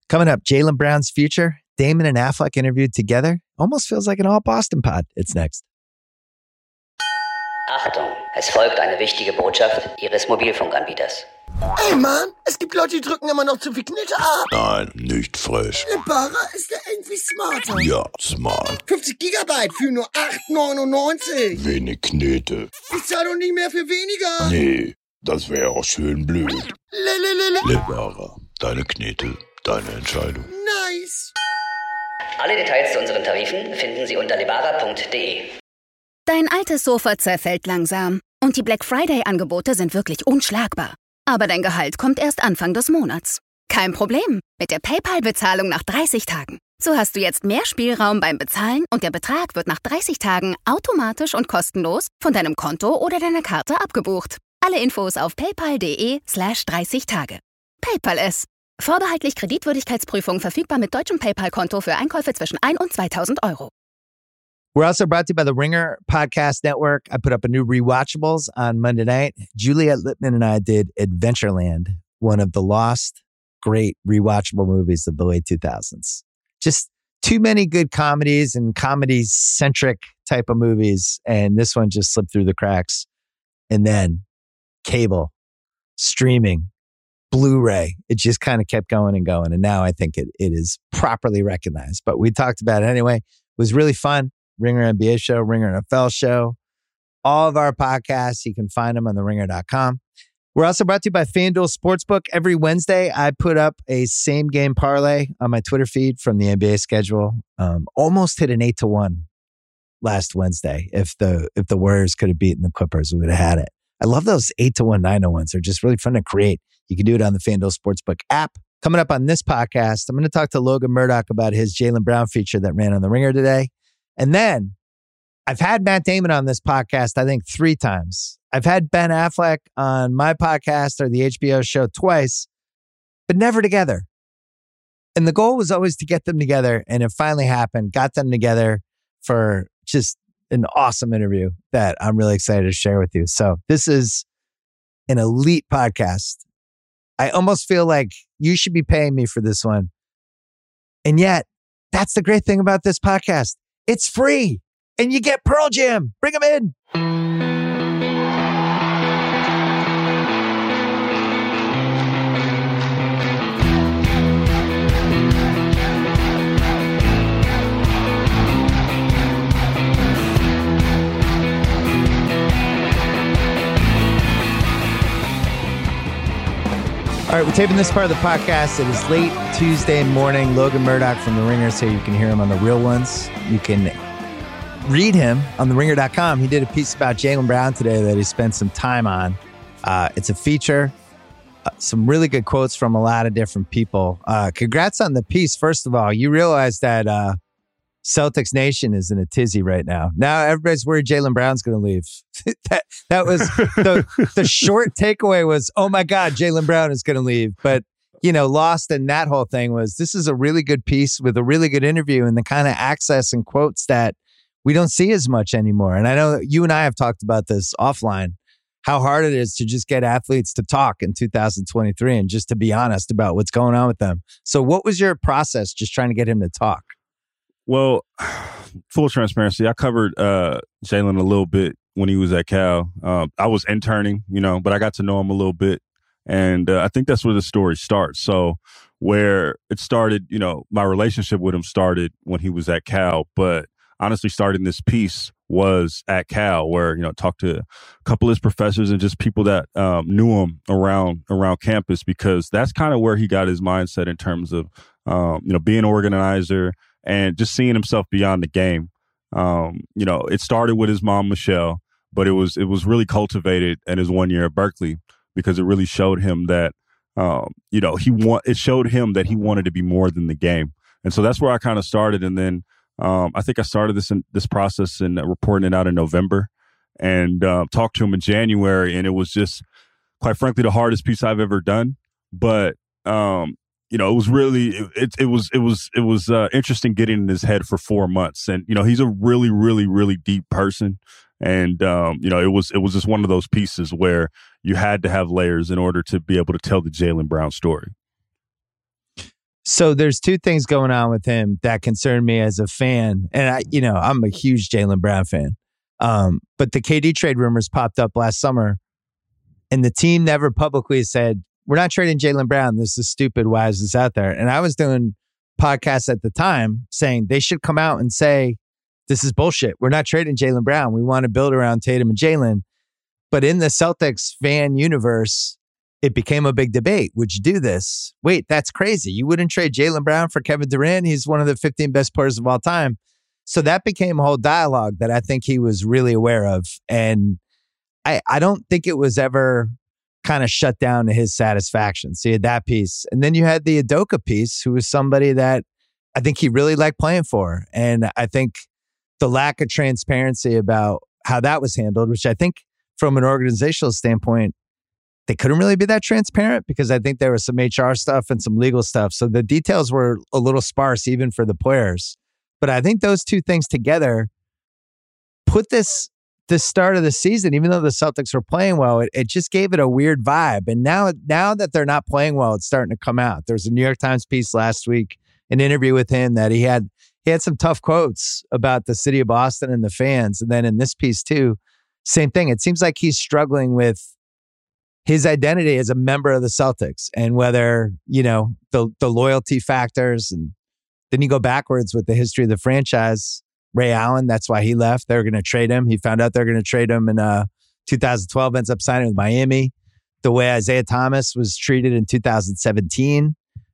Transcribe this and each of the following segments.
Coming up, Jaylen Brown's future, Damon and Affleck interviewed together. Almost feels like an all Boston pod. It's next. Achtung, es folgt eine wichtige Botschaft Ihres Mobilfunkanbieters. Ey Mann, es gibt Leute, die drücken immer noch zu viel Knete ab. Nein, nicht frech. Lebara ist ja irgendwie smarter. Ja, smart. 50 Gigabyte für nur 8,99. Wenig Knete. Ich zahle doch nicht mehr für weniger. Nee, das wäre auch schön blöd. Lebara, deine Knete, deine Entscheidung. Nice. Alle Details zu unseren Tarifen finden Sie unter lebara.de. Dein altes Sofa zerfällt langsam und die Black Friday-Angebote sind wirklich unschlagbar. Aber dein Gehalt kommt erst Anfang des Monats. Kein Problem mit der PayPal-Bezahlung nach 30 Tagen. So hast du jetzt mehr Spielraum beim Bezahlen und der Betrag wird nach 30 Tagen automatisch und kostenlos von deinem Konto oder deiner Karte abgebucht. Alle Infos auf paypal.de/30tage. PayPal es. Vorbehaltlich Kreditwürdigkeitsprüfung verfügbar mit deutschem PayPal-Konto für Einkäufe zwischen 1 und 2.000 Euro. We're also brought to you by the Ringer Podcast Network. I put up a new Rewatchables on Monday night. Juliet Littman and I did Adventureland, one of the lost, great rewatchable movies of the late 2000s. Just too many good comedies and comedy-centric type of movies, and this one just slipped through the cracks. And then cable, streaming, Blu-ray, it just kind of kept going and going. And now I think it is properly recognized. But we talked about it anyway. It was really fun. Ringer NBA show, Ringer NFL show, all of our podcasts. You can find them on theringer.com. We're also brought to you by FanDuel Sportsbook. Every Wednesday, I put up a same game parlay on my Twitter feed from the NBA schedule. Almost hit an 8-1 last Wednesday. If the Warriors could have beaten the Clippers, we would have had it. I love those 8-1, 9-1s. They're just really fun to create. You can do it on the FanDuel Sportsbook app. Coming up on this podcast, I'm going to talk to Logan Murdock about his Jaylen Brown feature that ran on the Ringer today. And then I've had Matt Damon on this podcast, I think 3 times. I've had Ben Affleck on my podcast or the HBO show twice, but never together. And the goal was always to get them together. And it finally happened, got them together for just an awesome interview that I'm really excited to share with you. So this is an elite podcast. I almost feel like you should be paying me for this one. And yet, that's the great thing about this podcast. It's free, and you get Pearl Jam. Bring them in. All right, we're taping this part of the podcast. It is late Tuesday morning. Logan Murdock from The Ringer, so you can hear him on The Real Ones. You can read him on theringer.com. He did a piece about Jaylen Brown today that he spent some time on. It's a feature. Some really good quotes from a lot of different people. Congrats on the piece. First of all, you realize that Celtics Nation is in a tizzy right now. Now everybody's worried Jaylen Brown's going to leave. that was the short takeaway was, oh my God, Jaylen Brown is going to leave. But, you know, lost in that whole thing was this is a really good piece with a really good interview and the kind of access and quotes that we don't see as much anymore. And I know you and I have talked about this offline, how hard it is to just get athletes to talk in 2023 and just to be honest about what's going on with them. So what was your process just trying to get him to talk? Well, full transparency, I covered Jaylen a little bit when he was at Cal. I was interning, but I got to know him a little bit. And I think that's where the story starts. So where it started, my relationship with him started when he was at Cal. But honestly, starting this piece was at Cal where, talked to a couple of his professors and just people that knew him around campus, because that's kind of where he got his mindset in terms of, being an organizer and just seeing himself beyond the game. It started with his mom, Michelle, but it was really cultivated in his 1 year at Berkeley, because it really showed him that, it showed him that he wanted to be more than the game. And so that's where I kind of started. And then I think I started this process and reporting it out in November, and talked to him in January. And it was just, quite frankly, the hardest piece I've ever done. But, it was really, it was interesting getting in his head for 4 months. And, he's a really, really, really deep person. And, it was just one of those pieces where you had to have layers in order to be able to tell the Jaylen Brown story. So there's two things going on with him that concern me as a fan. And I'm a huge Jaylen Brown fan. But the KD trade rumors popped up last summer and the team never publicly said, we're not trading Jaylen Brown. This is stupid. Why is this out there? And I was doing podcasts at the time saying they should come out and say, this is bullshit. We're not trading Jaylen Brown. We want to build around Tatum and Jaylen. But in the Celtics fan universe, it became a big debate. Would you do this? Wait, that's crazy. You wouldn't trade Jaylen Brown for Kevin Durant? He's one of the 15 best players of all time. So that became a whole dialogue that I think he was really aware of. And I don't think it was ever kind of shut down to his satisfaction. So you had that piece. And then you had the Udoka piece, who was somebody that I think he really liked playing for. And I think the lack of transparency about how that was handled, which I think from an organizational standpoint, they couldn't really be that transparent because I think there was some HR stuff and some legal stuff. So the details were a little sparse even for the players. But I think those two things together put the start of the season, even though the Celtics were playing well, it just gave it a weird vibe. And now that they're not playing well, it's starting to come out. There's a New York Times piece last week, an interview with him that he had some tough quotes about the city of Boston and the fans. And then in this piece too, same thing. It seems like he's struggling with his identity as a member of the Celtics and whether, the loyalty factors. And then you go backwards with the history of the franchise. Ray Allen, that's why he left. They were going to trade him. He found out they're going to trade him in 2012, ends up signing with Miami. The way Isaiah Thomas was treated in 2017.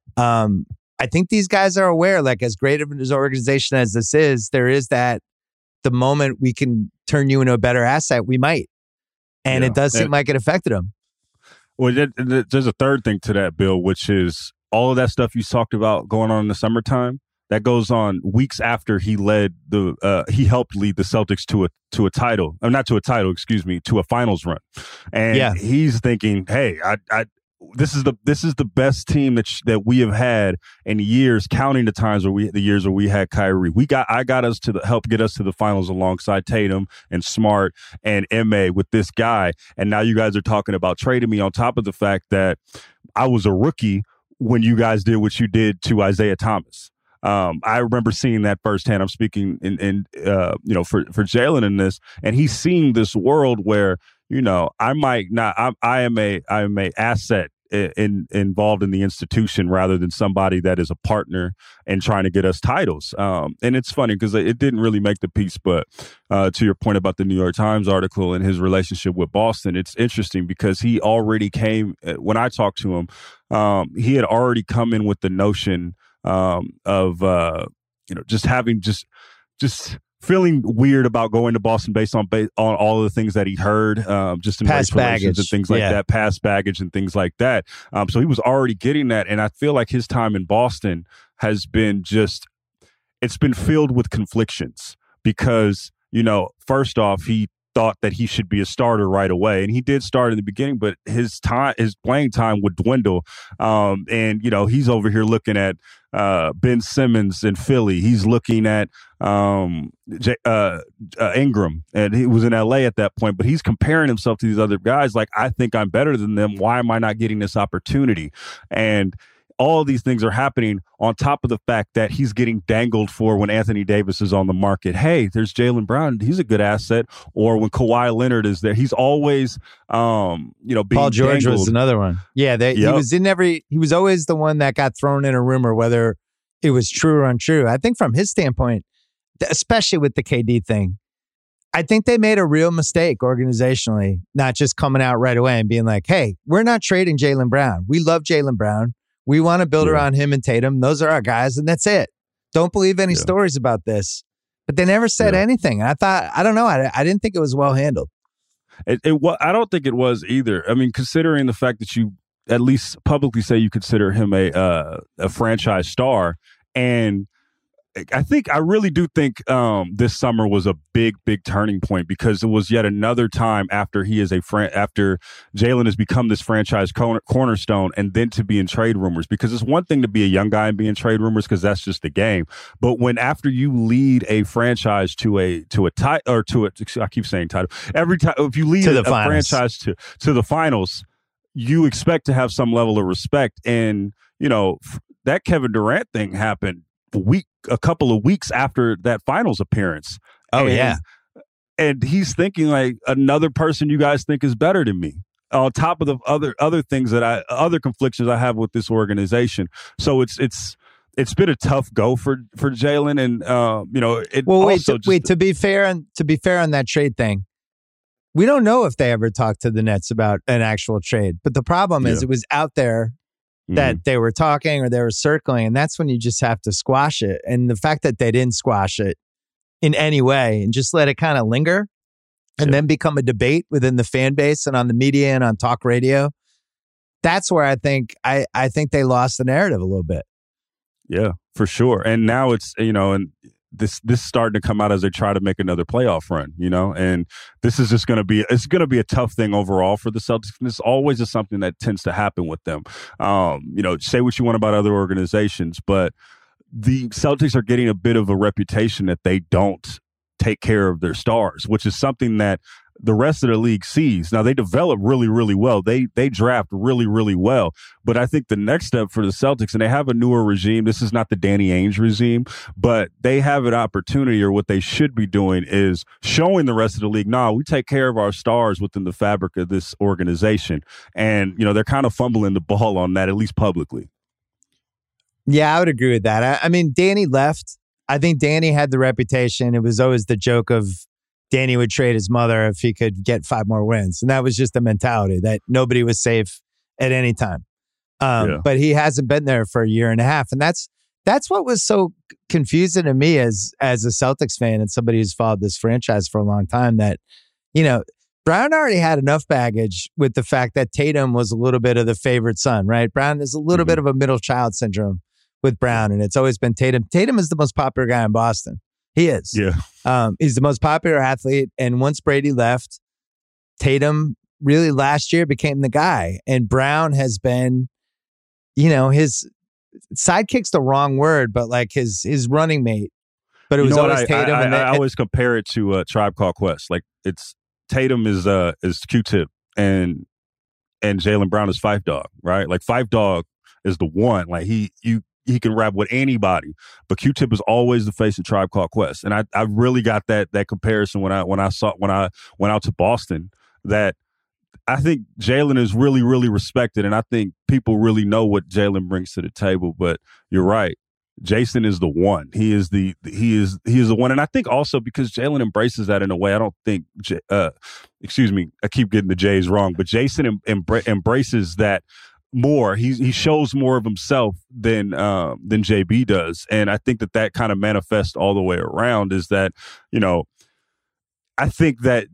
I think these guys are aware, like as great of an organization as this is, there is that the moment we can turn you into a better asset, we might. And it does seem like it affected them. Well, there's a third thing to that, Bill, which is all of that stuff you talked about going on in the summertime. That goes on weeks after he he helped lead the Celtics to a title, not to a title, excuse me, to a finals run. And he's thinking, hey, this is the best team that we have had in years, counting the years where we had Kyrie. I got us to help get us to the finals alongside Tatum and Smart and MA with this guy. And now you guys are talking about trading me on top of the fact that I was a rookie when you guys did what you did to Isaiah Thomas. I remember seeing that firsthand. I'm speaking for Jaylen in this, and he's seeing this world where, I might not, I am a asset involved in the institution rather than somebody that is a partner and trying to get us titles. And it's funny because it didn't really make the piece, but to your point about the New York Times article and his relationship with Boston, it's interesting because he already came, when I talked to him, he had already come in with the notion of just feeling weird about going to Boston based on all of the things that he heard, just in past baggage and things like that, past baggage and things like that. So he was already getting that, and I feel like his time in Boston has been it's been filled with conflictions because first off, he thought that he should be a starter right away. And he did start in the beginning, but his playing time would dwindle. And he's over here looking at Ben Simmons in Philly. He's looking at Ingram, and he was in LA at that point, but he's comparing himself to these other guys. Like, I think I'm better than them. Why am I not getting this opportunity? And all of these things are happening on top of the fact that he's getting dangled for when Anthony Davis is on the market. Hey, there's Jaylen Brown. He's a good asset. Or when Kawhi Leonard is there, he's always, being Paul George dangled. Was another one. Yeah, he was always the one that got thrown in a rumor, whether it was true or untrue. I think from his standpoint, especially with the KD thing, I think they made a real mistake organizationally, not just coming out right away and being like, hey, we're not trading Jaylen Brown. We love Jaylen Brown. We want to build around him and Tatum. Those are our guys, and that's it. Don't believe any stories about this. But they never said anything. And I thought, I don't know, I didn't think it was well handled. I don't think it was either. I mean, considering the fact that you at least publicly say you consider him a franchise star, and I really do think this summer was a big turning point because it was yet another time after after Jaylen has become this franchise cornerstone, and then to be in trade rumors. Because it's one thing to be a young guy and be in trade rumors because that's just the game. But after you lead a franchise to a title, or I keep saying title every time, if you lead a franchise to the finals, you expect to have some level of respect. And that Kevin Durant thing happened a couple of weeks after that finals appearance. And he's thinking like, another person you guys think is better than me, on top of the other things that other conflictions I have with this organization. So it's been a tough go for Jalen, and to be fair on that trade thing, we don't know if they ever talked to the Nets about an actual trade. But the problem is, it was out there that they were talking or they were circling, and that's when you just have to squash it. And the fact that they didn't squash it in any way and just let it kind of linger and then become a debate within the fan base and on the media and on talk radio, that's where I think they lost the narrative a little bit. Yeah, for sure. And now it's, and this is starting to come out as they try to make another playoff run, and this is just going to be a tough thing overall for the Celtics. And it's always just something that tends to happen with them. Say what you want about other organizations, but the Celtics are getting a bit of a reputation that they don't take care of their stars, which is something that the rest of the league sees. Now, they develop really, really well. They draft really, really well. But I think the next step for the Celtics, and they have a newer regime, this is not the Danny Ainge regime, but they have an opportunity, or what they should be doing is showing the rest of the league, we take care of our stars within the fabric of this organization. And, they're kind of fumbling the ball on that, at least publicly. Yeah, I would agree with that. I mean, Danny left. I think Danny had the reputation. It was always the joke of Danny would trade his mother if he could get 5 more wins. And that was just the mentality that nobody was safe at any time. But he hasn't been there for a year and a half. And that's what was so confusing to me as a Celtics fan and somebody who's followed this franchise for a long time, that, Brown already had enough baggage with the fact that Tatum was a little bit of the favorite son, right? Brown is a little bit of a middle child syndrome with Brown, and it's always been Tatum. Tatum is the most popular guy in Boston. He is. Yeah. He's the most popular athlete. And once Brady left, Tatum really last year became the guy. And Brown has been, his sidekick's the wrong word, but like his running mate. But it was always Tatum. I always compare it to Tribe Called Quest. Like, it's Tatum is Q-Tip and Jaylen Brown is Phife Dawg, right? Like, Phife Dawg is the one. Like, he can rap with anybody, but Q-Tip is always the face of Tribe Called Quest. And I really got that comparison when I went out to Boston, that I think Jalen is really, really respected. And I think people really know what Jalen brings to the table, but you're right. Jason is the one. He is the one. And I think also because Jalen embraces that in a way, I don't think, I keep getting the J's wrong, but Jason embraces that more. He shows more of himself than JB does. And I think that kind of manifests all the way around, is that, I think that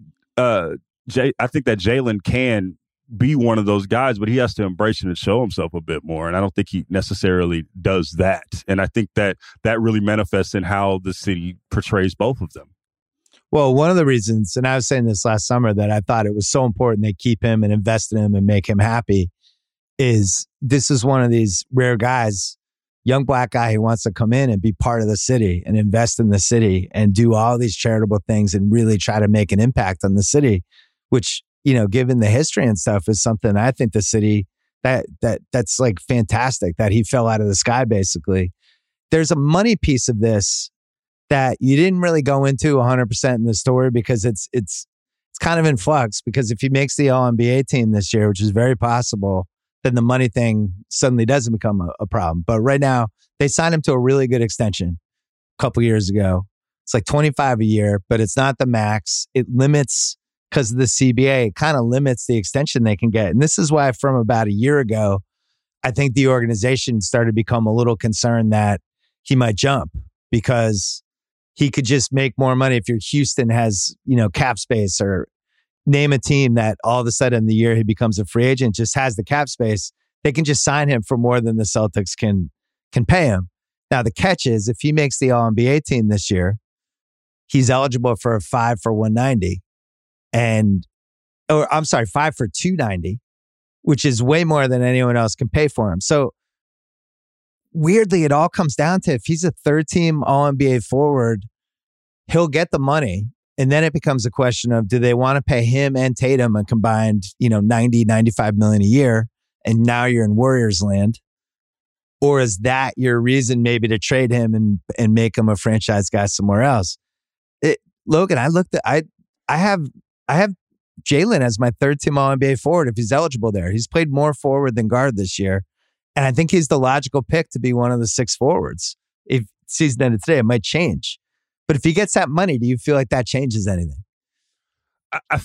Jalen can be one of those guys, but he has to embrace it and show himself a bit more. And I don't think he necessarily does that. And I think that really manifests in how the city portrays both of them. Well, one of the reasons, and I was saying this last summer, that I thought it was so important they keep him and invest in him and make him happy, is this is one of these rare guys, young black guy who wants to come in and be part of the city and invest in the city and do all these charitable things and really try to make an impact on the city, which, given the history and stuff, is something I think the city that's like fantastic that he fell out of the sky, basically. There's a money piece of this that you didn't really go into 100% in the story, because it's kind of in flux, because if he makes the All-NBA team this year, which is very possible, then the money thing suddenly doesn't become a problem. But right now, they signed him to a really good extension a couple years ago. It's like $25 a year, but it's not the max. It limits, because of the CBA, it kind of limits the extension they can get. And this is why from about a year ago, I think the organization started to become a little concerned that he might jump, because he could just make more money. If Houston has, cap space, or name a team that all of a sudden the year he becomes a free agent just has the cap space, they can just sign him for more than the Celtics can pay him. Now, the catch is, if he makes the All-NBA team this year, he's eligible for a 5 for $190. 5 for $290, which is way more than anyone else can pay for him. So weirdly, it all comes down to, if he's a third team All-NBA forward, he'll get the money. And then it becomes a question of, do they want to pay him and Tatum a combined, $90, $95 million a year? And now you're in Warriors land. Or is that your reason maybe to trade him and make him a franchise guy somewhere else? Logan, I have Jalen as my third team All-NBA forward if he's eligible there. He's played more forward than guard this year. And I think he's the logical pick to be one of the 6 forwards. If season ended today, it might change. But if he gets that money, do you feel like that changes anything? I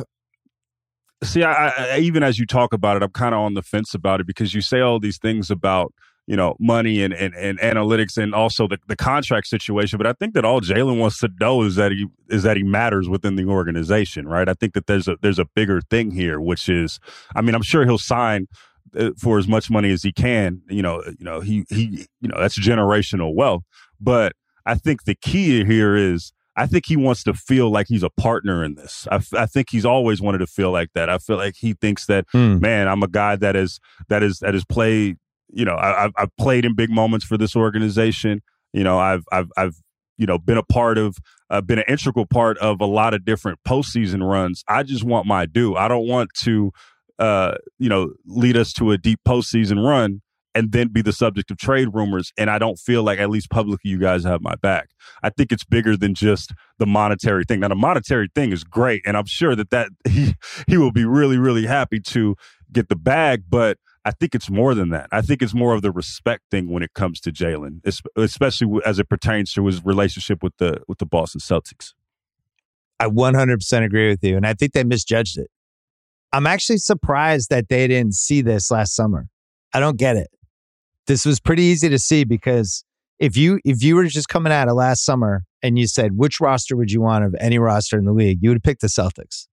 even as you talk about it, I'm kind of on the fence about it because you say all these things about, money and analytics and also the contract situation. But I think that all Jalen wants to know is that he matters within the organization, right? I think that there's a bigger thing here, which is, I'm sure he'll sign for as much money as he can. He that's generational wealth. But I think the key here is I think he wants to feel like he's a partner in this. I think he's always wanted to feel like that. I feel like he thinks that, man, I'm a guy that has played. I've played in big moments for this organization. I've been a part of, been an integral part of a lot of different postseason runs. I just want my due. I don't want to, lead us to a deep postseason run and then be the subject of trade rumors. And I don't feel like, at least publicly, you guys have my back. I think it's bigger than just the monetary thing. Now, the monetary thing is great, and I'm sure that he will be really, really happy to get the bag, but I think it's more than that. I think it's more of the respect thing when it comes to Jalen, especially as it pertains to his relationship with the Boston Celtics. I 100% agree with you, and I think they misjudged it. I'm actually surprised that they didn't see this last summer. I don't get it. This was pretty easy to see because if you were just coming out of last summer and you said, which roster would you want of any roster in the league, you would have picked the Celtics.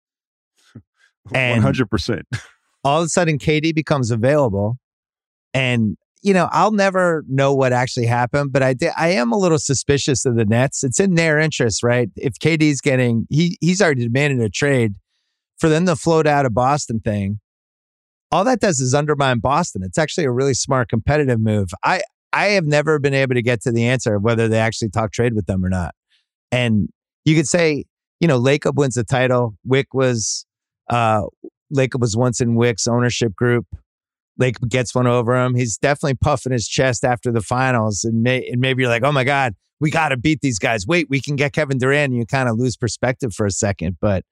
100%. All of a sudden, KD becomes available. And, I'll never know what actually happened, but I am a little suspicious of the Nets. It's in their interest, right? If KD's he's already demanded a trade for them to float out a Boston thing. All that does is undermine Boston. It's actually a really smart competitive move. I have never been able to get to the answer of whether they actually talk trade with them or not. And you could say, Lacob wins the title. Lacob was once in Wick's ownership group. Lacob gets one over him. He's definitely puffing his chest after the finals. And maybe you're like, oh my God, we got to beat these guys. Wait, we can get Kevin Durant. And you kind of lose perspective for a second. But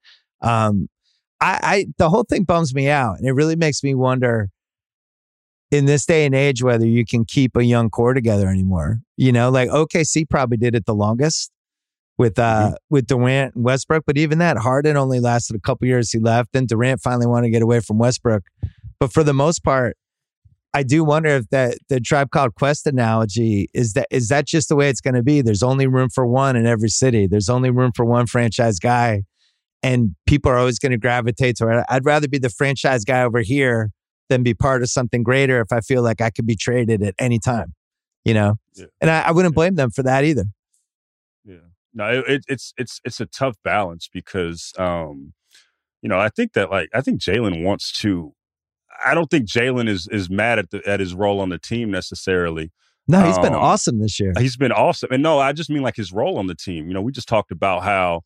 the whole thing bums me out. And it really makes me wonder in this day and age whether you can keep a young core together anymore. Like OKC probably did it the longest with Durant and Westbrook. But even that, Harden only lasted a couple years. He left. Then Durant finally wanted to get away from Westbrook. But for the most part, I do wonder if the Tribe Called Quest analogy is that just the way it's going to be? There's only room for one in every city. There's only room for one franchise guy. And people are always going to gravitate to it. I'd rather be the franchise guy over here than be part of something greater if I feel like I could be traded at any time, Yeah. And I wouldn't blame them for that either. Yeah. No, it's a tough balance because, I think Jalen wants to. I don't think Jalen is mad at his role on the team necessarily. No, he's been awesome this year. He's been awesome, and no, I just mean like his role on the team. We just talked about how,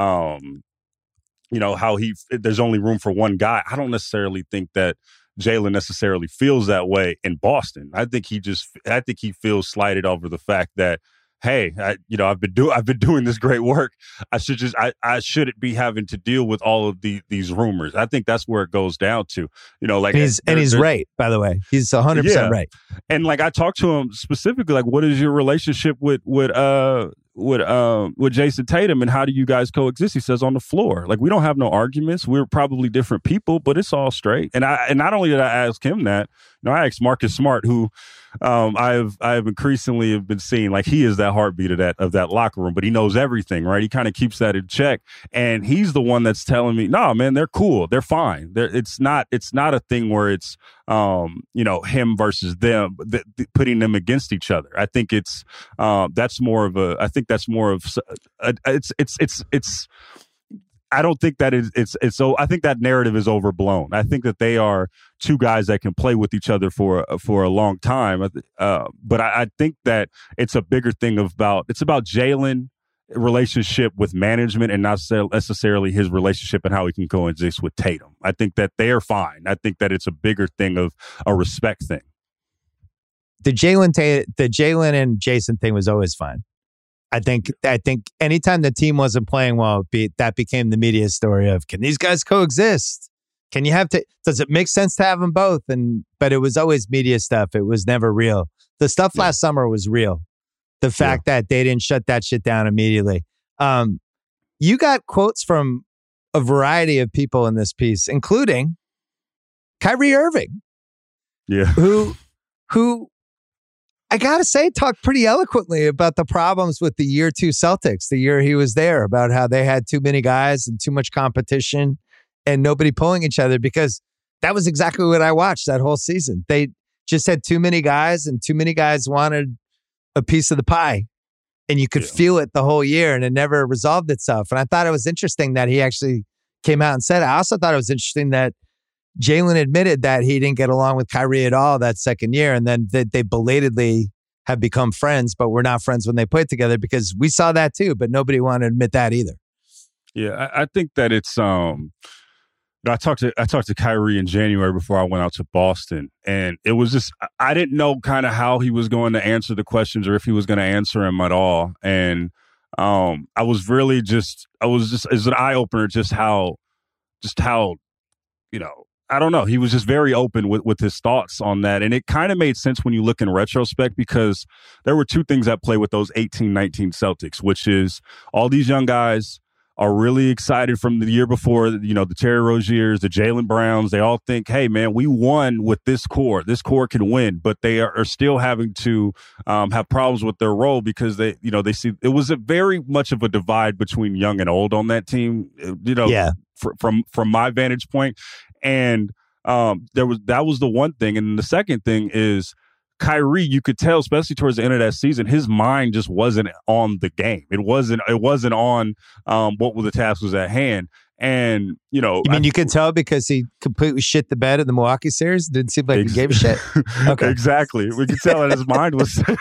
how there's only room for one guy. I don't necessarily think that Jalen necessarily feels that way in Boston. I think he feels slighted over the fact that, hey, I've been doing this great work. I shouldn't be having to deal with all of these rumors. I think that's where it goes down to, he's right, by the way. He's 100% right. And like I talked to him specifically, like, what is your relationship with Jason Tatum and how do you guys coexist? He says on the floor, like, we don't have no arguments. We're probably different people, but it's all straight. And not only did I ask him that, I asked Marcus Smart, who I've increasingly have been seeing like he is that heartbeat of that locker room, but he knows everything, right? He kind of keeps that in check, and he's the one that's telling me, no, man, they're cool, they're fine. It's not a thing where it's him versus them, putting them against each other. I think that's more of I don't think that it's so. I think that narrative is overblown. I think that they are two guys that can play with each other for a long time. But I think that it's a bigger thing about Jalen relationship with management and not necessarily his relationship and how he can coexist with Tatum. I think that they are fine. I think that it's a bigger thing of a respect thing. the Jalen and Jason thing was always fun. I think anytime the team wasn't playing well, that became the media story of, can these guys coexist? Can you does it make sense to have them both? But it was always media stuff. It was never real. The stuff last summer was real. The fact that they didn't shut that shit down immediately. You got quotes from a variety of people in this piece, including Kyrie Irving. Yeah. Who I gotta say, talked pretty eloquently about the problems with the year 2 Celtics, the year he was there, about how they had too many guys and too much competition and nobody pulling each other, because that was exactly what I watched that whole season. They just had too many guys and too many guys wanted a piece of the pie, and you could feel it the whole year, and it never resolved itself. And I thought it was interesting that he actually came out and said it. I also thought it was interesting that Jalen admitted that he didn't get along with Kyrie at all that second year, and then they belatedly have become friends, but we're not friends when they played together, because we saw that too, but nobody wanted to admit that either. Yeah, I think that it's I talked to Kyrie in January before I went out to Boston, and it was just, I didn't know kind of how he was going to answer the questions or if he was going to answer them at all. And I was it's an eye opener just how I don't know. He was just very open with his thoughts on that. And it kind of made sense when you look in retrospect, because there were two things at play with those 18-19 Celtics, which is all these young guys are really excited from the year before, the Terry Roziers, the Jaylen Browns. They all think, hey, man, we won with this core. This core can win, but they are still having to have problems with their role, because they see it was a very much of a divide between young and old on that team, from my vantage point. And that was the one thing. And the second thing is Kyrie, you could tell, especially towards the end of that season, his mind just wasn't on the game. It wasn't on what the task was at hand. And, you mean you can tell because he completely shit the bed in the Milwaukee series? Didn't seem like he gave a shit. Okay. Exactly. We could tell that his mind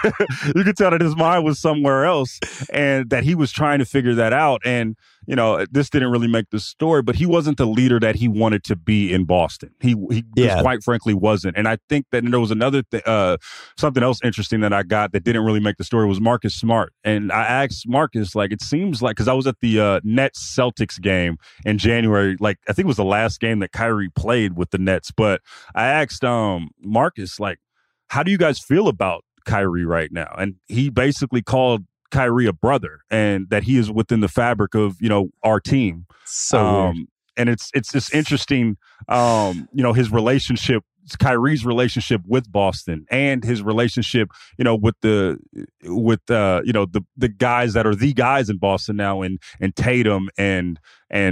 was somewhere else, and that he was trying to figure that out. And, this didn't really make the story, but he wasn't the leader that he wanted to be in Boston. He just quite frankly wasn't. And I think that there was another something else interesting that I got that didn't really make the story was Marcus Smart. And I asked Marcus, it seems like, because I was at the Nets Celtics game in January, I think it was the last game that Kyrie played with the Nets. But I asked Marcus, how do you guys feel about Kyrie right now? And he basically called Kyrie a brother, and that he is within the fabric of our team. So weird. And it's just interesting, his relationship, Kyrie's relationship with Boston, and his relationship with the guys that are the guys in Boston now, and Tatum and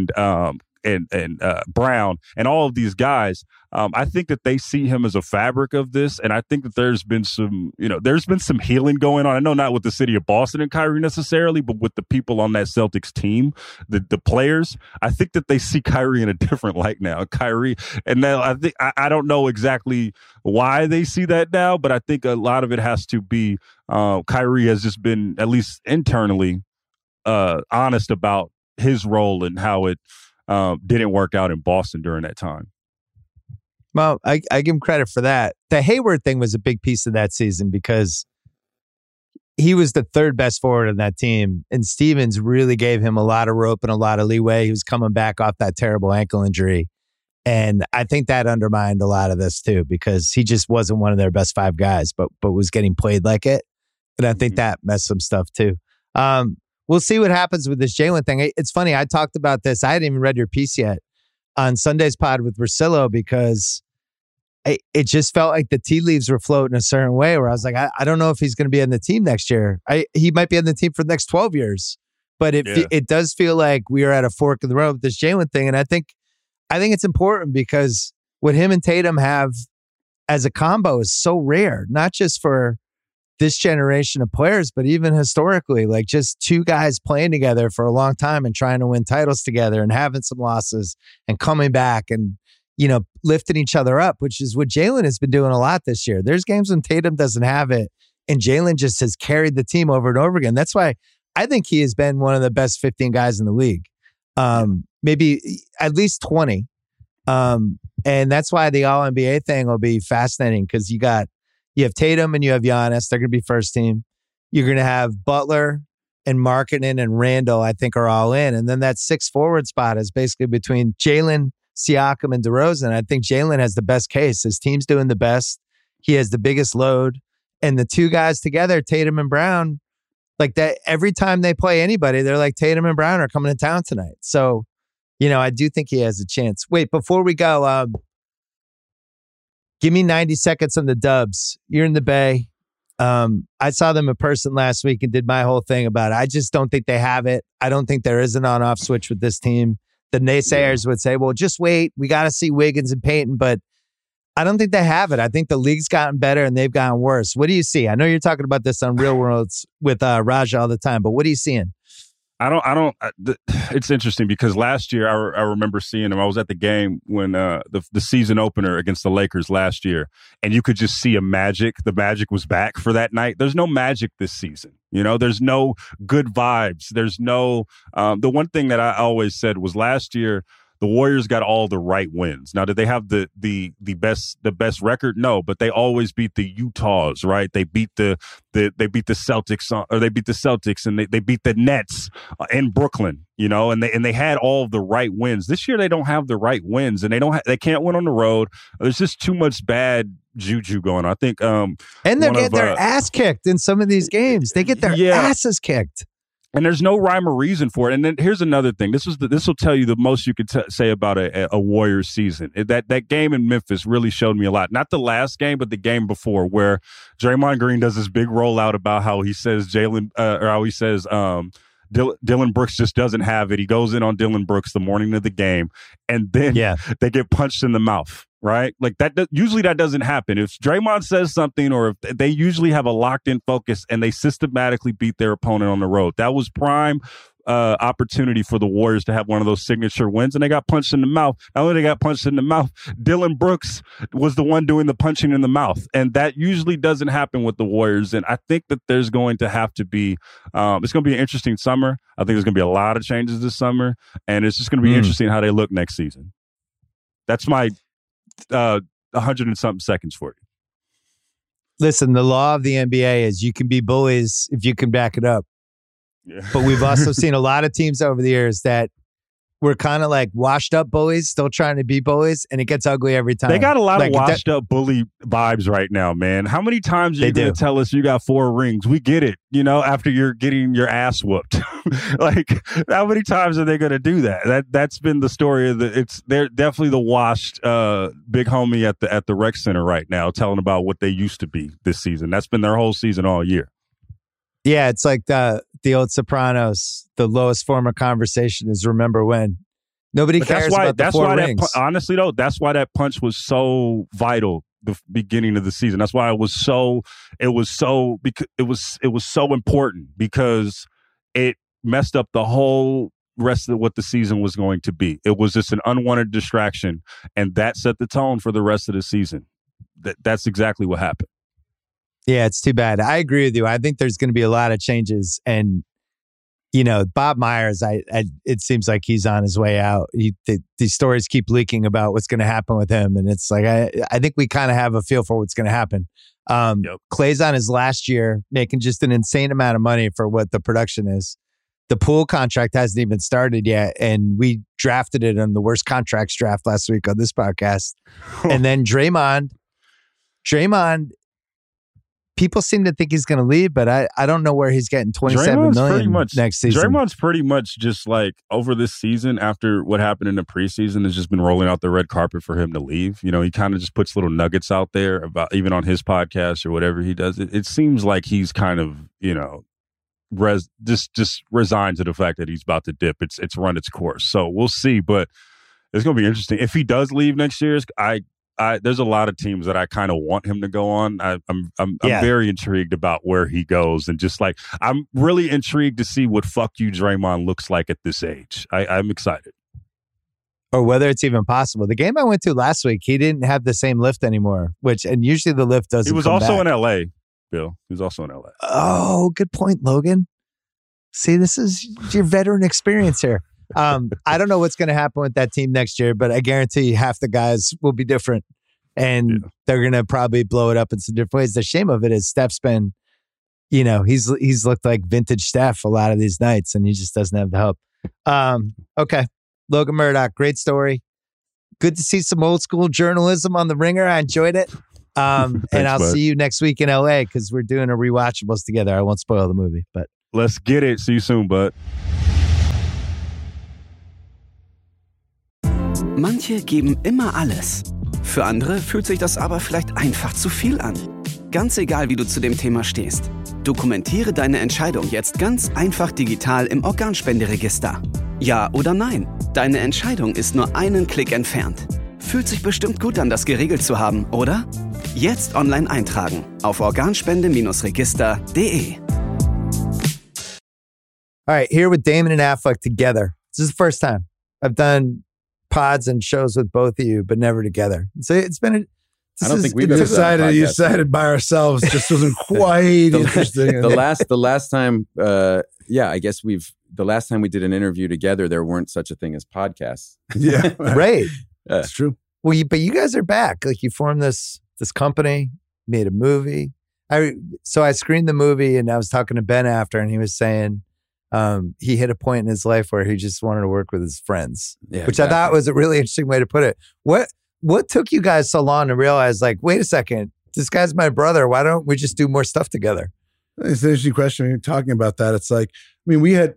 Brown and all of these guys. I think that they see him as a fabric of this, and I think that there's been some healing going on. I know not with the city of Boston and Kyrie necessarily, but with the people on that Celtics team, the players. I think that they see Kyrie in a different light now. Kyrie, and now I don't know exactly why they see that now, but I think a lot of it has to be Kyrie has just been, at least internally, honest about his role and how it didn't work out in Boston during that time. Well, I give him credit for that. The Hayward thing was a big piece of that season, because he was the third best forward on that team, and Stevens really gave him a lot of rope and a lot of leeway. He was coming back off that terrible ankle injury, and I think that undermined a lot of this too, because he just wasn't one of their best 5 guys, but was getting played like it, and I think that messed some stuff too. We'll see what happens with this Jalen thing. It's funny, I talked about this. I hadn't even read your piece yet on Sunday's pod with Russillo, because it just felt like the tea leaves were floating a certain way, where I was like, I don't know if he's going to be on the team next year. He might be on the team for the next 12 years. But it does feel like we are at a fork in the road with this Jalen thing. And I think it's important, because what him and Tatum have as a combo is so rare, not just for this generation of players, but even historically, just two guys playing together for a long time and trying to win titles together and having some losses and coming back and, lifting each other up, which is what Jalen has been doing a lot this year. There's games when Tatum doesn't have it, and Jalen just has carried the team over and over again. That's why I think he has been one of the best 15 guys in the league, maybe at least 20. And that's why the All-NBA thing will be fascinating, because you got You have Tatum and you have Giannis. They're going to be first team. You're going to have Butler and Markkanen and Randall, I think, are all in. And then that 6 forward spot is basically between Jalen, Siakam, and DeRozan. I think Jalen has the best case. His team's doing the best. He has the biggest load. And the two guys together, Tatum and Brown, like that, every time they play anybody, they're like, Tatum and Brown are coming to town tonight. So, I do think he has a chance. Wait, before we go, give me 90 seconds on the Dubs. You're in the Bay. I saw them in person last week and did my whole thing about it. I just don't think they have it. I don't think there is an on-off switch with this team. The naysayers would say, well, just wait. We got to see Wiggins and Payton, but I don't think they have it. I think the league's gotten better and they've gotten worse. What do you see? I know you're talking about this on Real Worlds with Raja all the time, but what are you seeing? It's interesting because last year I remember seeing him. I was at the game when the season opener against the Lakers last year, and you could just see the magic was back for that night. There's no magic this season. There's no good vibes. There's no, the one thing that I always said was last year, the Warriors got all the right wins. Now, did they have the best record? No, but they always beat the Utahs, right? They beat the Celtics, or they beat the Celtics, and they beat the Nets in Brooklyn, and they had all of the right wins. This year, they don't have the right wins, and they can't win on the road. There's just too much bad juju going on. I think, and they're getting their ass kicked in some of these games. They get their asses kicked. And there's no rhyme or reason for it. And then here's another thing. This will tell you the most you could say about a Warriors season. That game in Memphis really showed me a lot. Not the last game, but the game before, where Draymond Green does this big rollout about how he says Dillon Brooks just doesn't have it. He goes in on Dillon Brooks the morning of the game, and then they get punched in the mouth. Right? Like that. Usually that doesn't happen. If Draymond says something, or if they usually have a locked in focus and they systematically beat their opponent on the road. That was prime opportunity for the Warriors to have one of those signature wins, and they got punched in the mouth. Not only they got punched in the mouth, Dillon Brooks was the one doing the punching in the mouth, and that usually doesn't happen with the Warriors. And I think that there's going to have to be, it's going to be an interesting summer. I think there's going to be a lot of changes this summer, and it's just going to be interesting how they look next season. That's my 100 and something seconds for you. Listen, the law of the NBA is you can be bullies if you can back it up. Yeah. But we've also seen a lot of teams over the years that were kind of like washed up bullies, still trying to be bullies, and it gets ugly every time. They got a lot of washed up bully vibes right now, man. How many times are you going to tell us you got 4 rings? We get it, after you're getting your ass whooped. Like, how many times are they going to do that? That's been the story of they're definitely the washed big homie at the rec center right now, telling about what they used to be this season. That's been their whole season all year. Yeah, it's like the old Sopranos. The lowest form of conversation is remember when. Nobody cares about the 4 rings. Honestly, though, that's why that punch was so vital the beginning of the season. That's why it was so important, because it messed up the whole rest of what the season was going to be. It was just an unwanted distraction, and that set the tone for the rest of the season. That's exactly what happened. Yeah, it's too bad. I agree with you. I think there's going to be a lot of changes. And, Bob Myers, it seems like he's on his way out. These stories keep leaking about what's going to happen with him. And it's like, I think we kind of have a feel for what's going to happen. Clay's on his last year, making just an insane amount of money for what the production is. The Poole contract hasn't even started yet. And we drafted it on the worst contracts draft last week on this podcast. And then Draymond, people seem to think he's going to leave, but I don't know where he's getting $27 million next season. Draymond's pretty much just like over this season, after what happened in the preseason, has just been rolling out the red carpet for him to leave. He kind of just puts little nuggets out there about, even on his podcast or whatever he does. It seems like he's kind of, just resigned to the fact that he's about to dip. It's run its course. So we'll see, but it's going to be interesting. If he does leave next year, there's a lot of teams that I kind of want him to go on. I'm very intrigued about where he goes, and just like, I'm really intrigued to see what fuck you Draymond looks like at this age. I'm excited. Or whether it's even possible. The game I went to last week, he didn't have the same lift anymore, and usually the lift doesn't. He was also in LA, Bill. He was also in LA. Oh, good point, Logan. See, this is your veteran experience here. I don't know what's going to happen with that team next year, but I guarantee you half the guys will be different. And they're going to probably blow it up in some different ways. The shame of it is Steph's been, he's looked like vintage Steph a lot of these nights, and he just doesn't have the help. Okay. Logan Murdoch, great story. Good to see some old school journalism on The Ringer. I enjoyed it. And I'll see you next week in LA because we're doing a rewatchables together. I won't spoil the movie, but let's get it. See you soon, bud. Manche geben immer alles. Für andere fühlt sich das aber vielleicht einfach zu viel an. Ganz egal, wie du zu dem Thema stehst. Dokumentiere deine Entscheidung jetzt ganz einfach digital im Organspenderegister. Ja oder nein? Deine Entscheidung ist nur einen Klick entfernt. Fühlt sich bestimmt gut an, das geregelt zu haben, oder? Jetzt online eintragen auf organspende-register.de. All right, here with Damon and Affleck together. This is the first time I've done pods and shows with both of you, but never together. So it's been I don't think we've ever decided by ourselves. Just wasn't quite interesting. The last time, I guess the last time we did an interview together, there weren't such a thing as podcasts. Yeah, right. That's true. Well, but you guys are back. Like you formed this company, made a movie. So I screened the movie, and I was talking to Ben after, and he was saying he hit a point in his life where he just wanted to work with his friends, which I thought was a really interesting way to put it. What took you guys so long to realize, like, wait a second, this guy's my brother. Why don't we just do more stuff together? It's an interesting question. When you're talking about that, it's like, I mean,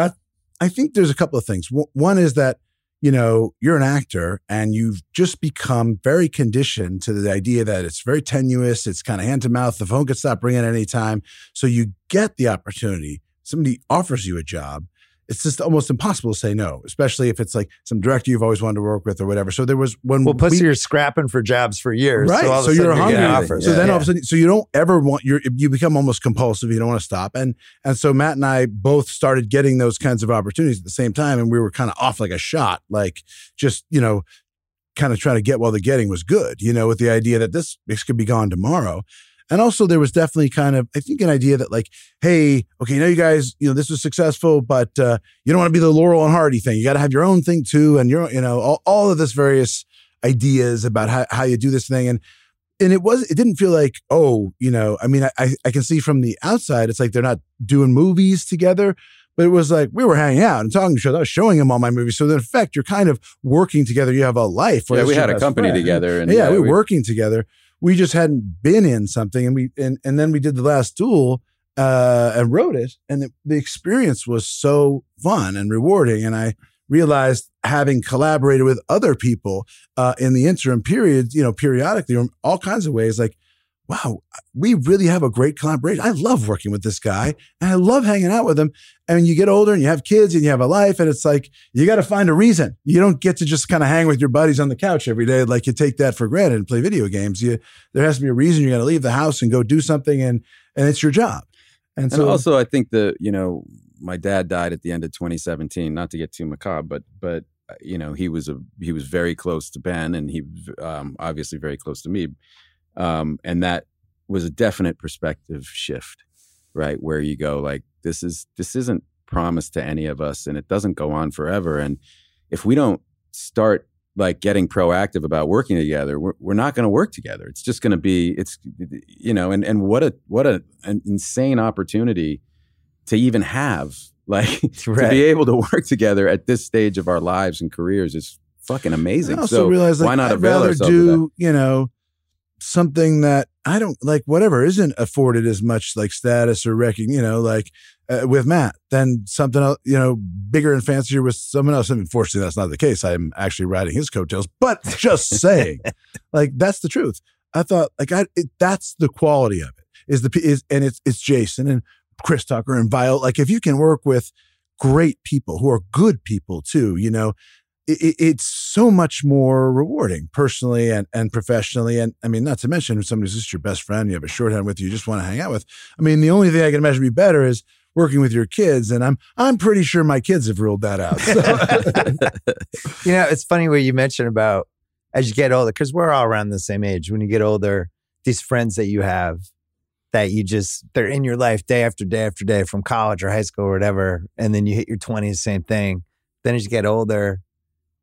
I think there's a couple of things. One is that, you're an actor and you've just become very conditioned to the idea that it's very tenuous. It's kind of hand to mouth. The phone could stop ringing at any time. So you get the opportunity. Somebody offers you a job. It's just almost impossible to say no, especially if it's like some director you've always wanted to work with or whatever. So there was one. Well, plus you're scrapping for jobs for years. Right. So, you're hungry. Offers. So then all of a sudden, so you don't ever want, you become almost compulsive. You don't want to stop. And so Matt and I both started getting those kinds of opportunities at the same time. And we were kind of off like a shot, like just, kind of trying to get while the getting was good, with the idea that this could be gone tomorrow. And also there was definitely kind of, I think, an idea that like, hey, okay, you guys, this was successful, but you don't want to be the Laurel and Hardy thing. You got to have your own thing too. And all of this various ideas about how you do this thing. And it didn't feel like, I mean, I can see from the outside, it's like they're not doing movies together, but it was like we were hanging out and talking to each other. I was showing him all my movies. So in effect, you're kind of working together. You have a life. Yeah, we had a company together. And we were working together. We just hadn't been in something, and then we did The Last Duel and wrote it, and the experience was so fun and rewarding. And I realized, having collaborated with other people in the interim period, periodically, or all kinds of ways, like, wow, we really have a great collaboration. I love working with this guy, and I love hanging out with him. And you get older and you have kids and you have a life, and it's like, you got to find a reason. You don't get to just kind of hang with your buddies on the couch every day. Like you take that for granted and play video games. There has to be a reason you're going to leave the house and go do something, and it's your job. And so also I think my dad died at the end of 2017, not to get too macabre, but he was very close to Ben, and he obviously very close to me. And that was a definite perspective shift, right? Where you go like, this isn't promised to any of us, and it doesn't go on forever. And if we don't start like getting proactive about working together, we're not going to work together. It's just going to be, and what an insane opportunity to even have, like, to be able to work together at this stage of our lives and careers is fucking amazing. I also realize, like, why not I'd rather do, something that I don't like, whatever isn't afforded as much like status or recognition, with Matt, than something else, bigger and fancier with someone else. I mean, fortunately, that's not the case. I'm actually riding his coattails, but just saying, like, that's the truth. I thought, like, that's the quality of it and it's Jason and Chris Tucker and Viola. Like, if you can work with great people who are good people too, it's so much more rewarding personally and professionally. And I mean, not to mention, if somebody's just your best friend, you have a shorthand with, you just want to hang out with. I mean, the only thing I can imagine be better is working with your kids. And I'm pretty sure my kids have ruled that out. So. It's funny what you mentioned about as you get older, because we're all around the same age. When you get older, these friends that you have that they're in your life day after day after day from college or high school or whatever. And then you hit your 20s, same thing. Then as you get older,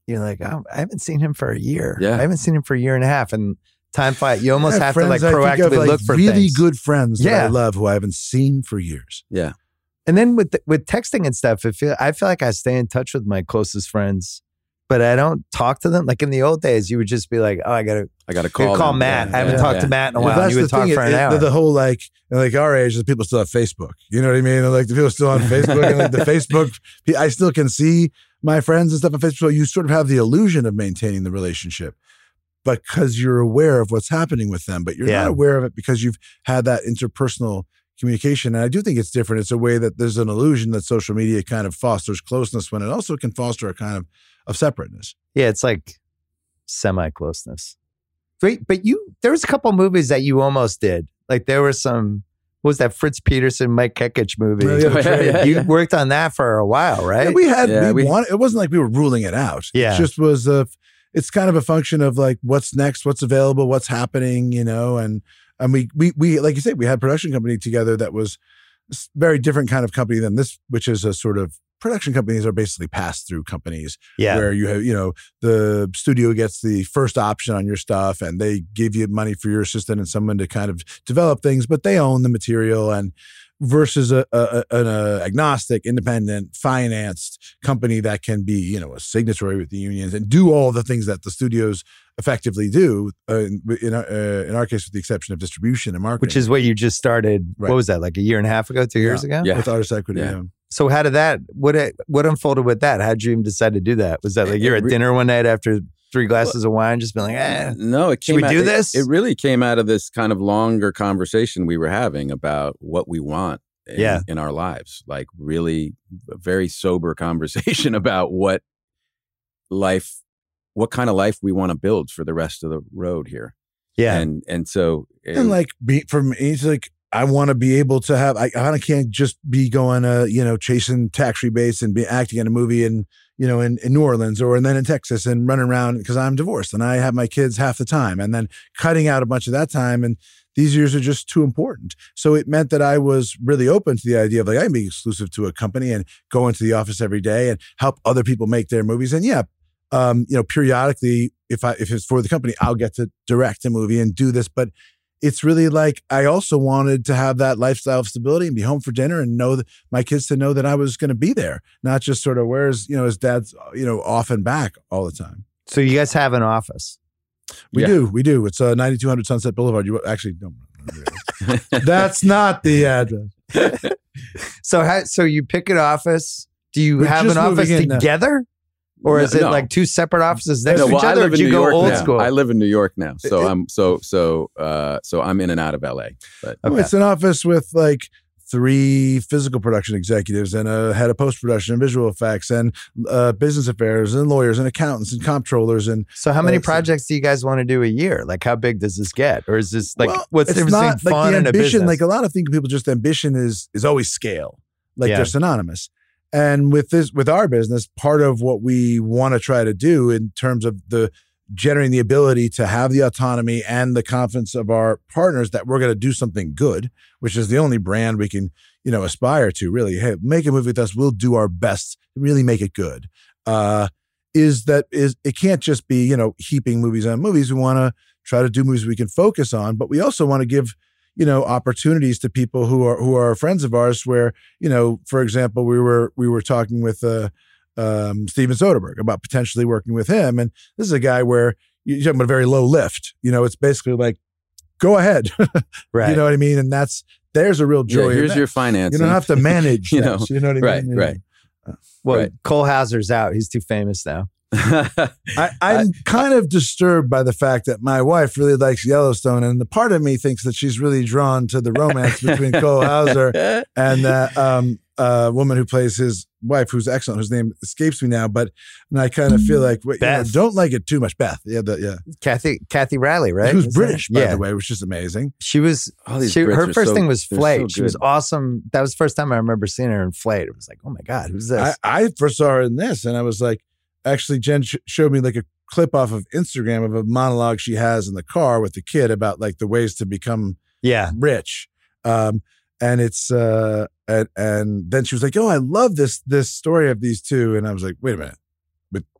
you're like, oh, I haven't seen him for a year. Yeah. I haven't seen him for a year and a half. And time flies. You almost have to like I think of, proactively like, look for really things. good friends that I Yeah. love who I haven't seen for years. Yeah. And then with texting and stuff, I feel like I stay in touch with my closest friends, but I don't talk to them. Like in the old days, you would just be like, oh, I gotta call call them. Matt. Yeah. I haven't talked to Matt in a while. That's You the would talk thing. for an hour. The whole like our age, the people still have Facebook. You know what I mean? And, like the people still on Facebook, and like the Facebook, I still can see my friends and stuff on Facebook. So you sort of have the illusion of maintaining the relationship because you're aware of what's happening with them, but you're not aware of it because you've had that interpersonal communication. And I do think it's different. It's a way that there's an illusion that social media kind of fosters closeness when it also can foster a kind of separateness. Yeah, it's like semi-closeness. Wait, but there was a couple movies that you almost did. Like there were some, what was that Fritz Peterson, Mike Kekich movie? You worked on that for a while, right? Yeah, we wanted, it wasn't like we were ruling it out. Yeah. It just was it's kind of a function of like what's next, what's available, what's happening, you know, and we like you said, we had a production company together that was a very different kind of company than this, which is a sort of production companies are basically pass-through companies where you have, you know, the studio gets the first option on your stuff and they give you money for your assistant and someone to kind of develop things, but they own the material, and versus an agnostic, independent, financed company that can be, you know, a signatory with the unions and do all the things that the studios effectively do, in our case, with the exception of distribution and marketing. Which is what you just started, Right. what was that, like a year and a half ago, 2 years ago? Yeah. With Artist Equity. Yeah. So how did that, what unfolded with that? How did you even decide to do that? Was that like you're at dinner one night after 3 glasses of wine, just being like, No, it should came we do this? It really came out of this kind of longer conversation we were having about what we want in our lives. Like really a very sober conversation about what kind of life we want to build for the rest of the road here. Yeah. And so And like for me, it's like I want to be able to have. I can't just be going chasing tax rebates and be acting in a movie in New Orleans and then in Texas and running around because I'm divorced and I have my kids half the time and then cutting out a bunch of that time, and these years are just too important. So it meant that I was really open to the idea of like I can be exclusive to a company and go into the office every day and help other people make their movies. And periodically, if it's for the company, I'll get to direct a movie and do this. But it's really like I also wanted to have that lifestyle of stability and be home for dinner and know that my kids to know that I was going to be there, not just sort of where's his dad's off and back all the time. So you guys have an office? We do. It's 9200 Sunset Boulevard. You actually don't. That's not the address. So you pick an office. Do you We're have just an office moving in now. together? Or is it No. like 2 separate offices next to each I other? live Or in do you New go York old now. school? I live in New York now, so I'm in and out of LA. But Okay. It's an office with like 3 physical production executives and a head of post-production and visual effects and business affairs and lawyers and accountants and comptrollers. And So how many so- projects do you guys want to do a year? Like how big does this get? Or is this like, Well, what's the it's difference between not fun the and a ambition. business? Like a lot of things, people just ambition is always scale. Like Yeah. they're synonymous. And with our business, part of what we want to try to do in terms of generating the ability to have the autonomy and the confidence of our partners that we're going to do something good, which is the only brand we can, aspire to really. Hey, make a movie with us. We'll do our best to really make it good. It can't just be, heaping movies on movies. We want to try to do movies we can focus on, but we also want to give opportunities to people who are friends of ours where, for example, we were talking with Steven Soderbergh about potentially working with him. And this is a guy where you're talking about a very low lift. It's basically like, go ahead. Right. You know what I mean? And there's a real joy. in here's that. your financing. You don't have to manage. You this, know, you know what I mean? right. Well, Right. Cole Hauser's out. He's too famous now. I'm kind of disturbed by the fact that my wife really likes Yellowstone, and the part of me thinks that she's really drawn to the romance between Cole Hauser and that woman who plays his wife, who's excellent, whose name escapes me now. And I kind of feel like Beth. don't like it too much. Beth, yeah. Kathy Riley, right? Who's Is British, that- by the way, which is amazing. She was. All these Her Brits are first so- thing was they're Flight. so She was good. awesome. That was the first time I remember seeing her in Flight. It was like, oh my god, who's this? I first saw her in this, and I was like, actually, Jen showed me like a clip off of Instagram of a monologue she has in the car with the kid about like the ways to become rich. And it's and then she was like, "Oh, I love this story of these two." And I was like, "Wait a minute,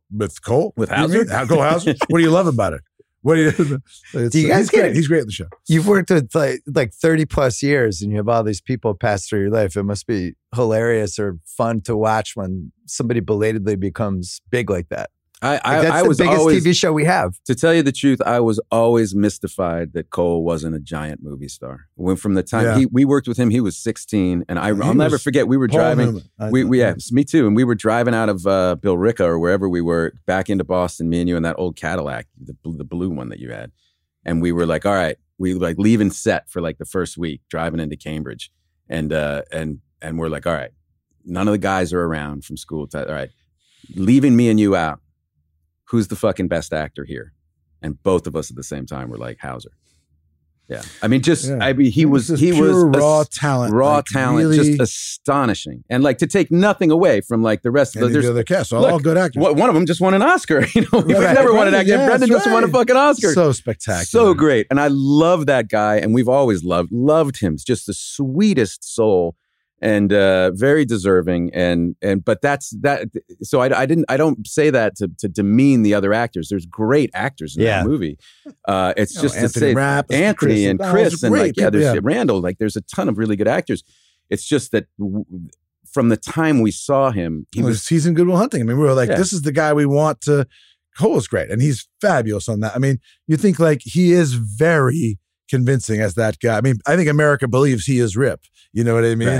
with Cole? With Hauser? Cole Hauser? What do you love about it? What do you? Do you guys he's great. He's great at the show. You've worked with like 30 plus years, and you have all these people pass through your life. It must be hilarious or fun to watch when somebody belatedly becomes big like that. I was was the biggest always, TV show we have. To tell you the truth, I was always mystified that Cole wasn't a giant movie star. When from the time we worked with him, he was 16, and I'll never forget. We were driving. Me too. And we were driving out of Billerica or wherever we were back into Boston. Me and you in that old Cadillac, the blue one that you had, and we were like, all right, we were like leaving set for like the first week, driving into Cambridge, and we're like, all right, none of the guys are around from school. All right, leaving me and you out. Who's the fucking best actor here? And both of us at the same time were like, Hauser. Yeah. I mean, he was raw talent. Raw talent, really, just astonishing. And like to take nothing away from like the rest of the other cast, all good actors. One of them just won an Oscar. We've never won an actor. Brendan just won a fucking Oscar. So spectacular. So great. And I love that guy. And we've always loved him. He's just the sweetest soul. And very deserving, but that's that. So I don't say that to demean the other actors. There's great actors in that movie. It's just to say Anthony and Chris and like there's Randall. Like there's a ton of really good actors. It's just that from the time we saw him, he's in Good Will Hunting. I mean, we were like, this is the guy we want to. Cole is great, and he's fabulous on that. I mean, you think like he is very convincing as that guy. I mean, I think America believes he is Rip. You know what I mean?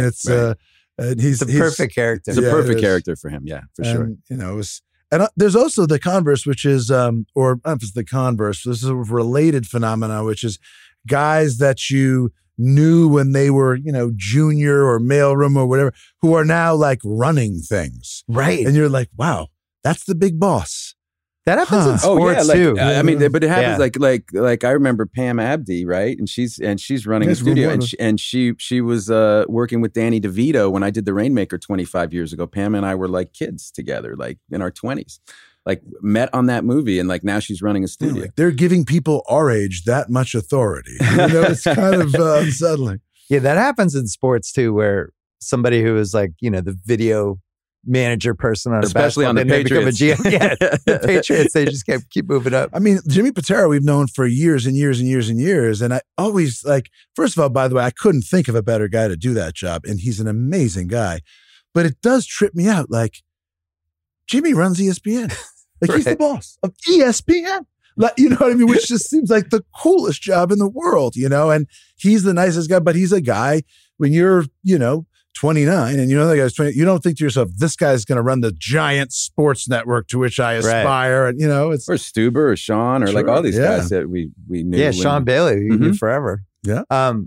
He's the perfect character. It's a perfect character for him. Yeah, for sure. You know, there's also the converse, which is, or I don't know if it's the converse. This is a related phenomena, which is guys that you knew when they were, you know, junior or mailroom or whatever, who are now like running things. Right. And you're like, wow, that's the big boss. That happens in sports too. I mean, but it happens like I remember Pam Abdi, right? And she's running a studio, and she was working with Danny DeVito when I did The Rainmaker 25 years ago. Pam and I were like kids together, like in our 20s, like met on that movie, and like now she's running a studio. Like they're giving people our age that much authority. You know, it's kind of unsettling. Yeah, that happens in sports too, where somebody who is like, you know, the video manager person on especially on the Patriots. The Patriots, they just keep moving up. I mean, Jimmy Pitaro, we've known for years and years and years and years. And I always like, first of all, by the way, I couldn't think of a better guy to do that job. And he's an amazing guy. But it does trip me out. Like, Jimmy runs ESPN. Like, he's the boss of ESPN. Like, you know what I mean? Which just seems like the coolest job in the world, you know? And he's the nicest guy, but he's a guy when you're, you know, 29 and you know that guy's 20, you don't think to yourself, this guy's going to run the giant sports network to which I aspire. Right. And you know, it's or Stuber or Sean or like all these guys that we knew. Yeah, Sean Bailey, we knew forever. Yeah.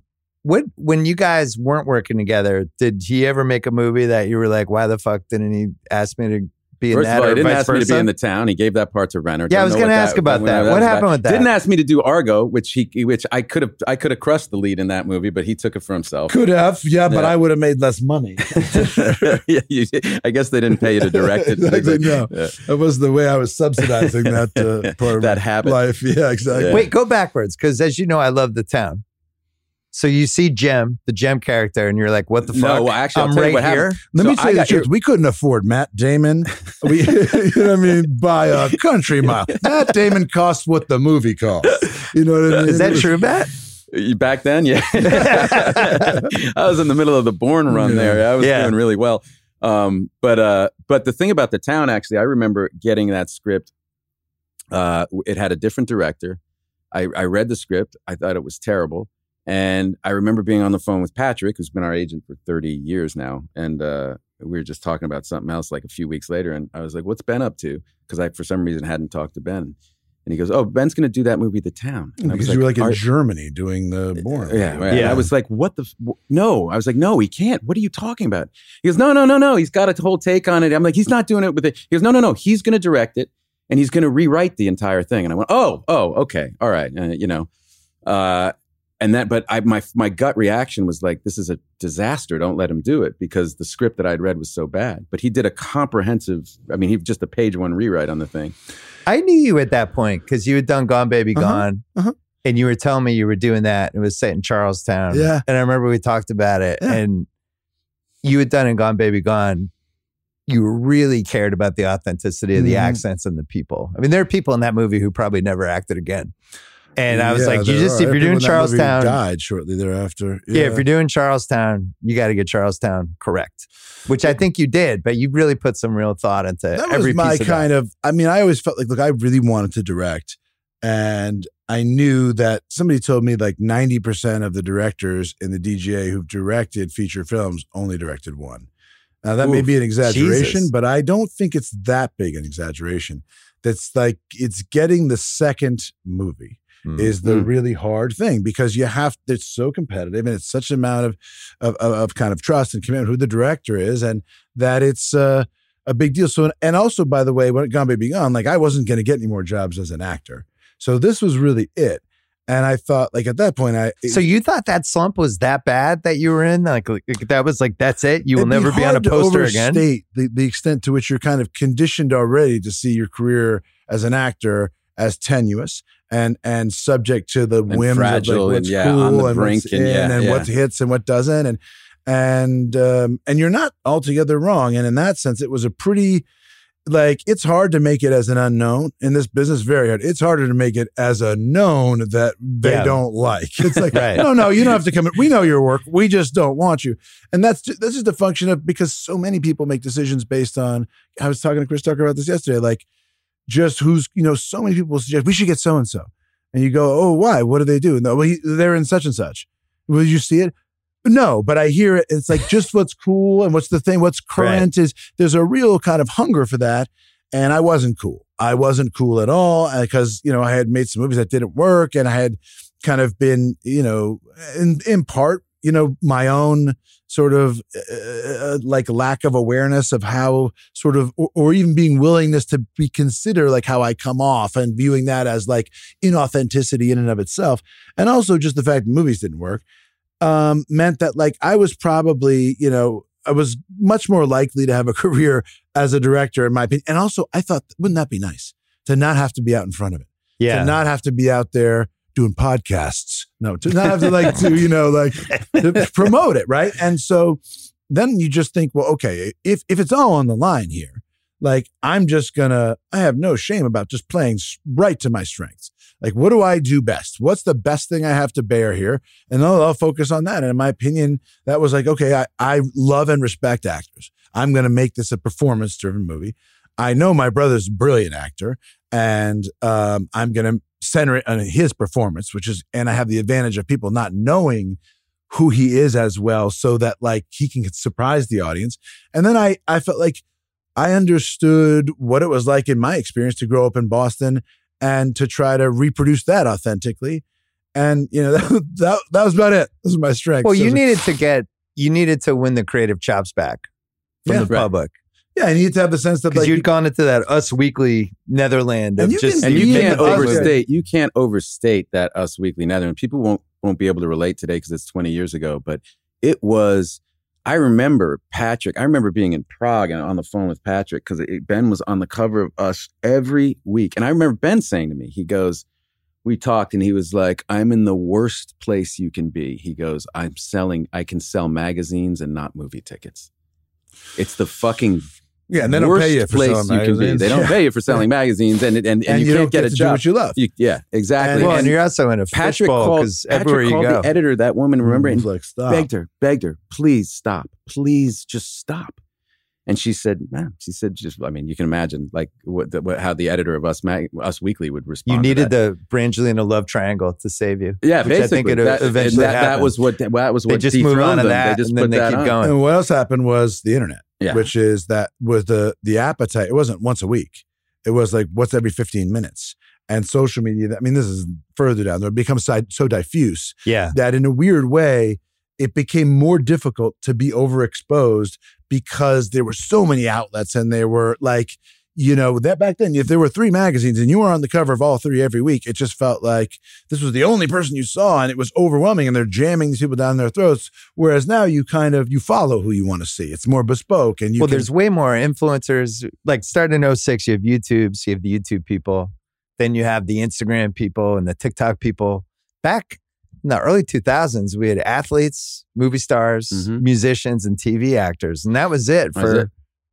When you guys weren't working together, did he ever make a movie that you were like, why the fuck didn't he ask me to be in that? First of all, he didn't ask me to be in The Town. He gave that part to Renner. Yeah, I was going to ask about that. What happened with that? Didn't ask me to do Argo, which I could have crushed the lead in that movie, but he took it for himself. Could have, but I would have made less money. I guess they didn't pay you to direct it. Exactly, no. That was the way I was subsidizing that part of that habit. Life. Yeah, exactly. Yeah. Wait, go backwards, because as you know, I love The Town. So you see the Jem character, and you're like, what the fuck? No, well, actually, I'm right here. Let me tell you the truth. We couldn't afford Matt Damon. You know what I mean? By a country mile. Matt Damon costs what the movie costs. You know what I mean? Is that true, Matt? Back then, yeah. I was in the middle of the Bourne run there. I was doing really well. But the thing about The Town, actually, I remember getting that script. It had a different director. I read the script. I thought it was terrible. And I remember being on the phone with Patrick, who's been our agent for 30 years now. And we were just talking about something else like a few weeks later. And I was like, what's Ben up to? Because I, for some reason, hadn't talked to Ben. And he goes, oh, Ben's going to do that movie, The Town. And because you were like in Germany doing the Bourne. Yeah. Right. I was like, what the? No. I was like, no, he can't. What are you talking about? He goes, no. He's got a whole take on it. I'm like, he's not doing it with it. He goes, no. He's going to direct it. And he's going to rewrite the entire thing. And I went, oh, okay. All right. But my gut reaction was like, this is a disaster. Don't let him do it, because the script that I'd read was so bad. But he did a comprehensive, he just a page one rewrite on the thing. I knew you at that point because you had done Gone Baby Gone. And you were telling me you were doing that. It was set in Charlestown. Yeah. And I remember we talked about it. Yeah. And you had done in Gone Baby Gone. you really cared about the authenticity of the accents and the people. I mean, there are people in that movie who probably never acted again. And I was like, if you're doing Charlestown, died shortly thereafter. Yeah, if you're doing Charlestown, you got to get Charlestown correct, which I think you did, but you really put some real thought into that every was my piece of kind that. of, I mean, I always felt like, look, I really wanted to direct. And I knew that somebody told me like 90% of the directors in the DGA who've directed feature films only directed one. Now, that may be an exaggeration, Jesus. but I don't think it's that big an exaggeration. That's like, it's getting the second movie is the really hard thing, because it's so competitive and it's such an amount of kind of trust and commitment who the director is, and that it's a big deal. So, and also, by the way, when Gone Baby Gone, like I wasn't going to get any more jobs as an actor. So this was really it. And I thought, like, at that point, So you thought that slump was that bad that you were in? Like that was like, that's it? You will never be on a poster again? The extent to which you're kind of conditioned already to see your career as an actor as tenuous and subject to the whims fragile, of like what's and, cool on the and brink, what's in what hits and what doesn't. And you're not altogether wrong. And in that sense, it was a pretty, like, it's hard to make it as an unknown in this business. Very hard. It's harder to make it as a known that they don't like. It's like, no, you don't have to come in. We know your work. We just don't want you. And that's just a function of, because so many people make decisions based on, I was talking to Chris Tucker about this yesterday, like just who's, so many people suggest we should get so-and-so. And you go, oh, why? What do they do? No, well, they're in such and such. Will you see it? No, but I hear it. It's like just what's cool and what's the thing, what's current is there's a real kind of hunger for that. And I wasn't cool. I wasn't cool at all because, I had made some movies that didn't work, and I had kind of been, in part, my own sort of like lack of awareness of how sort of, or even being willingness to be consider like how I come off, and viewing that as like inauthenticity in and of itself. And also just the fact that movies didn't work. Meant that like I was probably, I was much more likely to have a career as a director, in my opinion. And also I thought, wouldn't that be nice to not have to be out in front of it? Yeah. To not have to be out there doing podcasts. No, to not have to like to promote it. Right. And so then you just think, well, okay, if it's all on the line here, like I have no shame about just playing right to my strengths. Like, what do I do best? What's the best thing I have to bear here? And I'll focus on that. And in my opinion, that was like, okay, I love and respect actors. I'm going to make this a performance-driven movie. I know my brother's a brilliant actor, and I'm going to center it on his performance, and I have the advantage of people not knowing who he is as well, so that like he can surprise the audience. And then I felt like I understood what it was like in my experience to grow up in Boston and to try to reproduce that authentically. And, that was about it. Those are my strengths. Well, you needed to win the creative chops back from the public. Yeah, I need to have the sense that because you'd gone into that Us Weekly Netherland. And you can't overstate that Us Weekly Netherland. People won't be able to relate today because it's 20 years ago, but it was, I remember being in Prague and on the phone with Patrick because Ben was on the cover of Us every week. And I remember Ben saying to me, he goes, we talked and he was like, I'm in the worst place you can be. He goes, I can sell magazines and not movie tickets. It's the fucking and they don't pay you for selling magazines. They don't pay you for selling magazines, and you can't get a job. Do what you love. Exactly. And you're also in a fishbowl because everywhere you go. The editor, that woman, remember, and like, stop. begged her, please stop, please just stop. And she said, "Man," she said, you can imagine like how the editor of Us Weekly would respond. You needed the Brangelina love triangle to save you. Yeah, basically. I think it eventually happened. That was what they just move on to that, and then they keep going. And what else happened was the internet. Yeah. Which is that was the appetite. It wasn't once a week. It was like once every 15 minutes. And social media, this is further down there. It becomes so diffuse that in a weird way, it became more difficult to be overexposed because there were so many outlets, and they were like, that back then, if there were 3 magazines and you were on the cover of all 3 every week, it just felt like this was the only person you saw, and it was overwhelming, and they're jamming these people down their throats. Whereas now you follow who you want to see. It's more bespoke. And there's way more influencers. Like starting in 06, you have YouTube, so you have the YouTube people. Then you have the Instagram people and the TikTok people. Back in the early 2000s, we had athletes, movie stars, musicians, and TV actors. And that was it for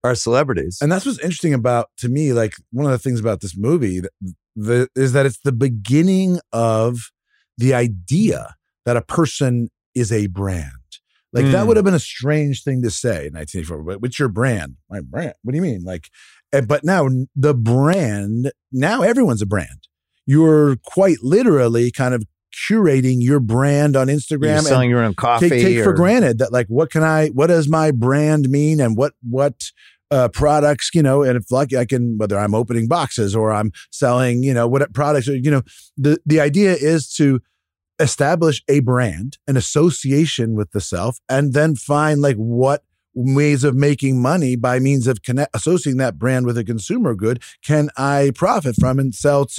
are celebrities. And that's what's interesting about, to me, like one of the things about this movie is that it's the beginning of the idea that a person is a brand. Like that would have been a strange thing to say in 1984. But what's your brand? My brand. What do you mean? Like, but now the brand, now everyone's a brand. You're quite literally kind of curating your brand on Instagram. You're selling your own coffee. Take for granted that, like, what does my brand mean, and what products, and if like I can, whether I'm opening boxes or I'm selling, what products, the idea is to establish a brand, an association with the self, and then find like what ways of making money by means of associating that brand with a consumer good can I profit from and sell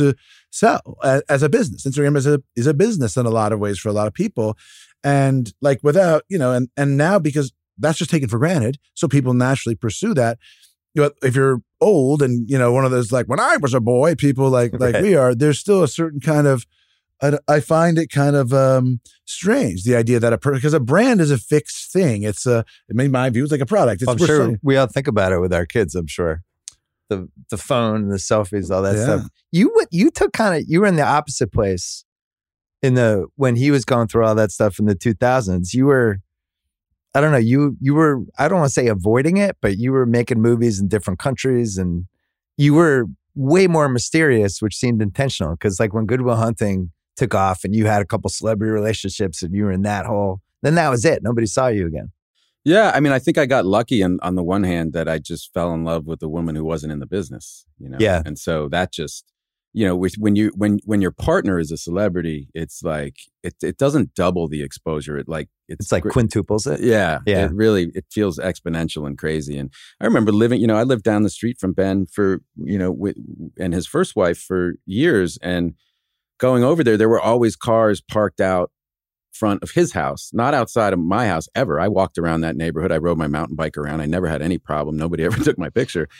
as a business. Instagram is a business in a lot of ways for a lot of people. And like without, and now because that's just taken for granted, so people naturally pursue that. If you're old and, one of those, like when I was a boy, people like we are, there's still a certain kind of, I find it kind of strange, the idea that because a brand is a fixed thing. It's in my view, it's like a product. I'm sure we all think about it with our kids. I'm sure the phone, the selfies, all that stuff. You were in the opposite place when he was going through all that stuff in the 2000s. You were, I don't know, you were, I don't want to say avoiding it, but you were making movies in different countries, and you were way more mysterious, which seemed intentional. Because like when Good Will Hunting took off and you had a couple celebrity relationships and you were in that hole, then that was it. Nobody saw you again. Yeah. I mean, I think I got lucky on the one hand that I just fell in love with a woman who wasn't in the business, Yeah. And so that just, when your partner is a celebrity, it's like, it doesn't double the exposure. It's like quintuples it. Yeah. It feels exponential and crazy. And I remember living, I lived down the street from Ben for, and his first wife for years, and going over there were always cars parked out front of his house, not outside of my house ever. I walked around that neighborhood. I rode my mountain bike around. I never had any problem. Nobody ever took my picture.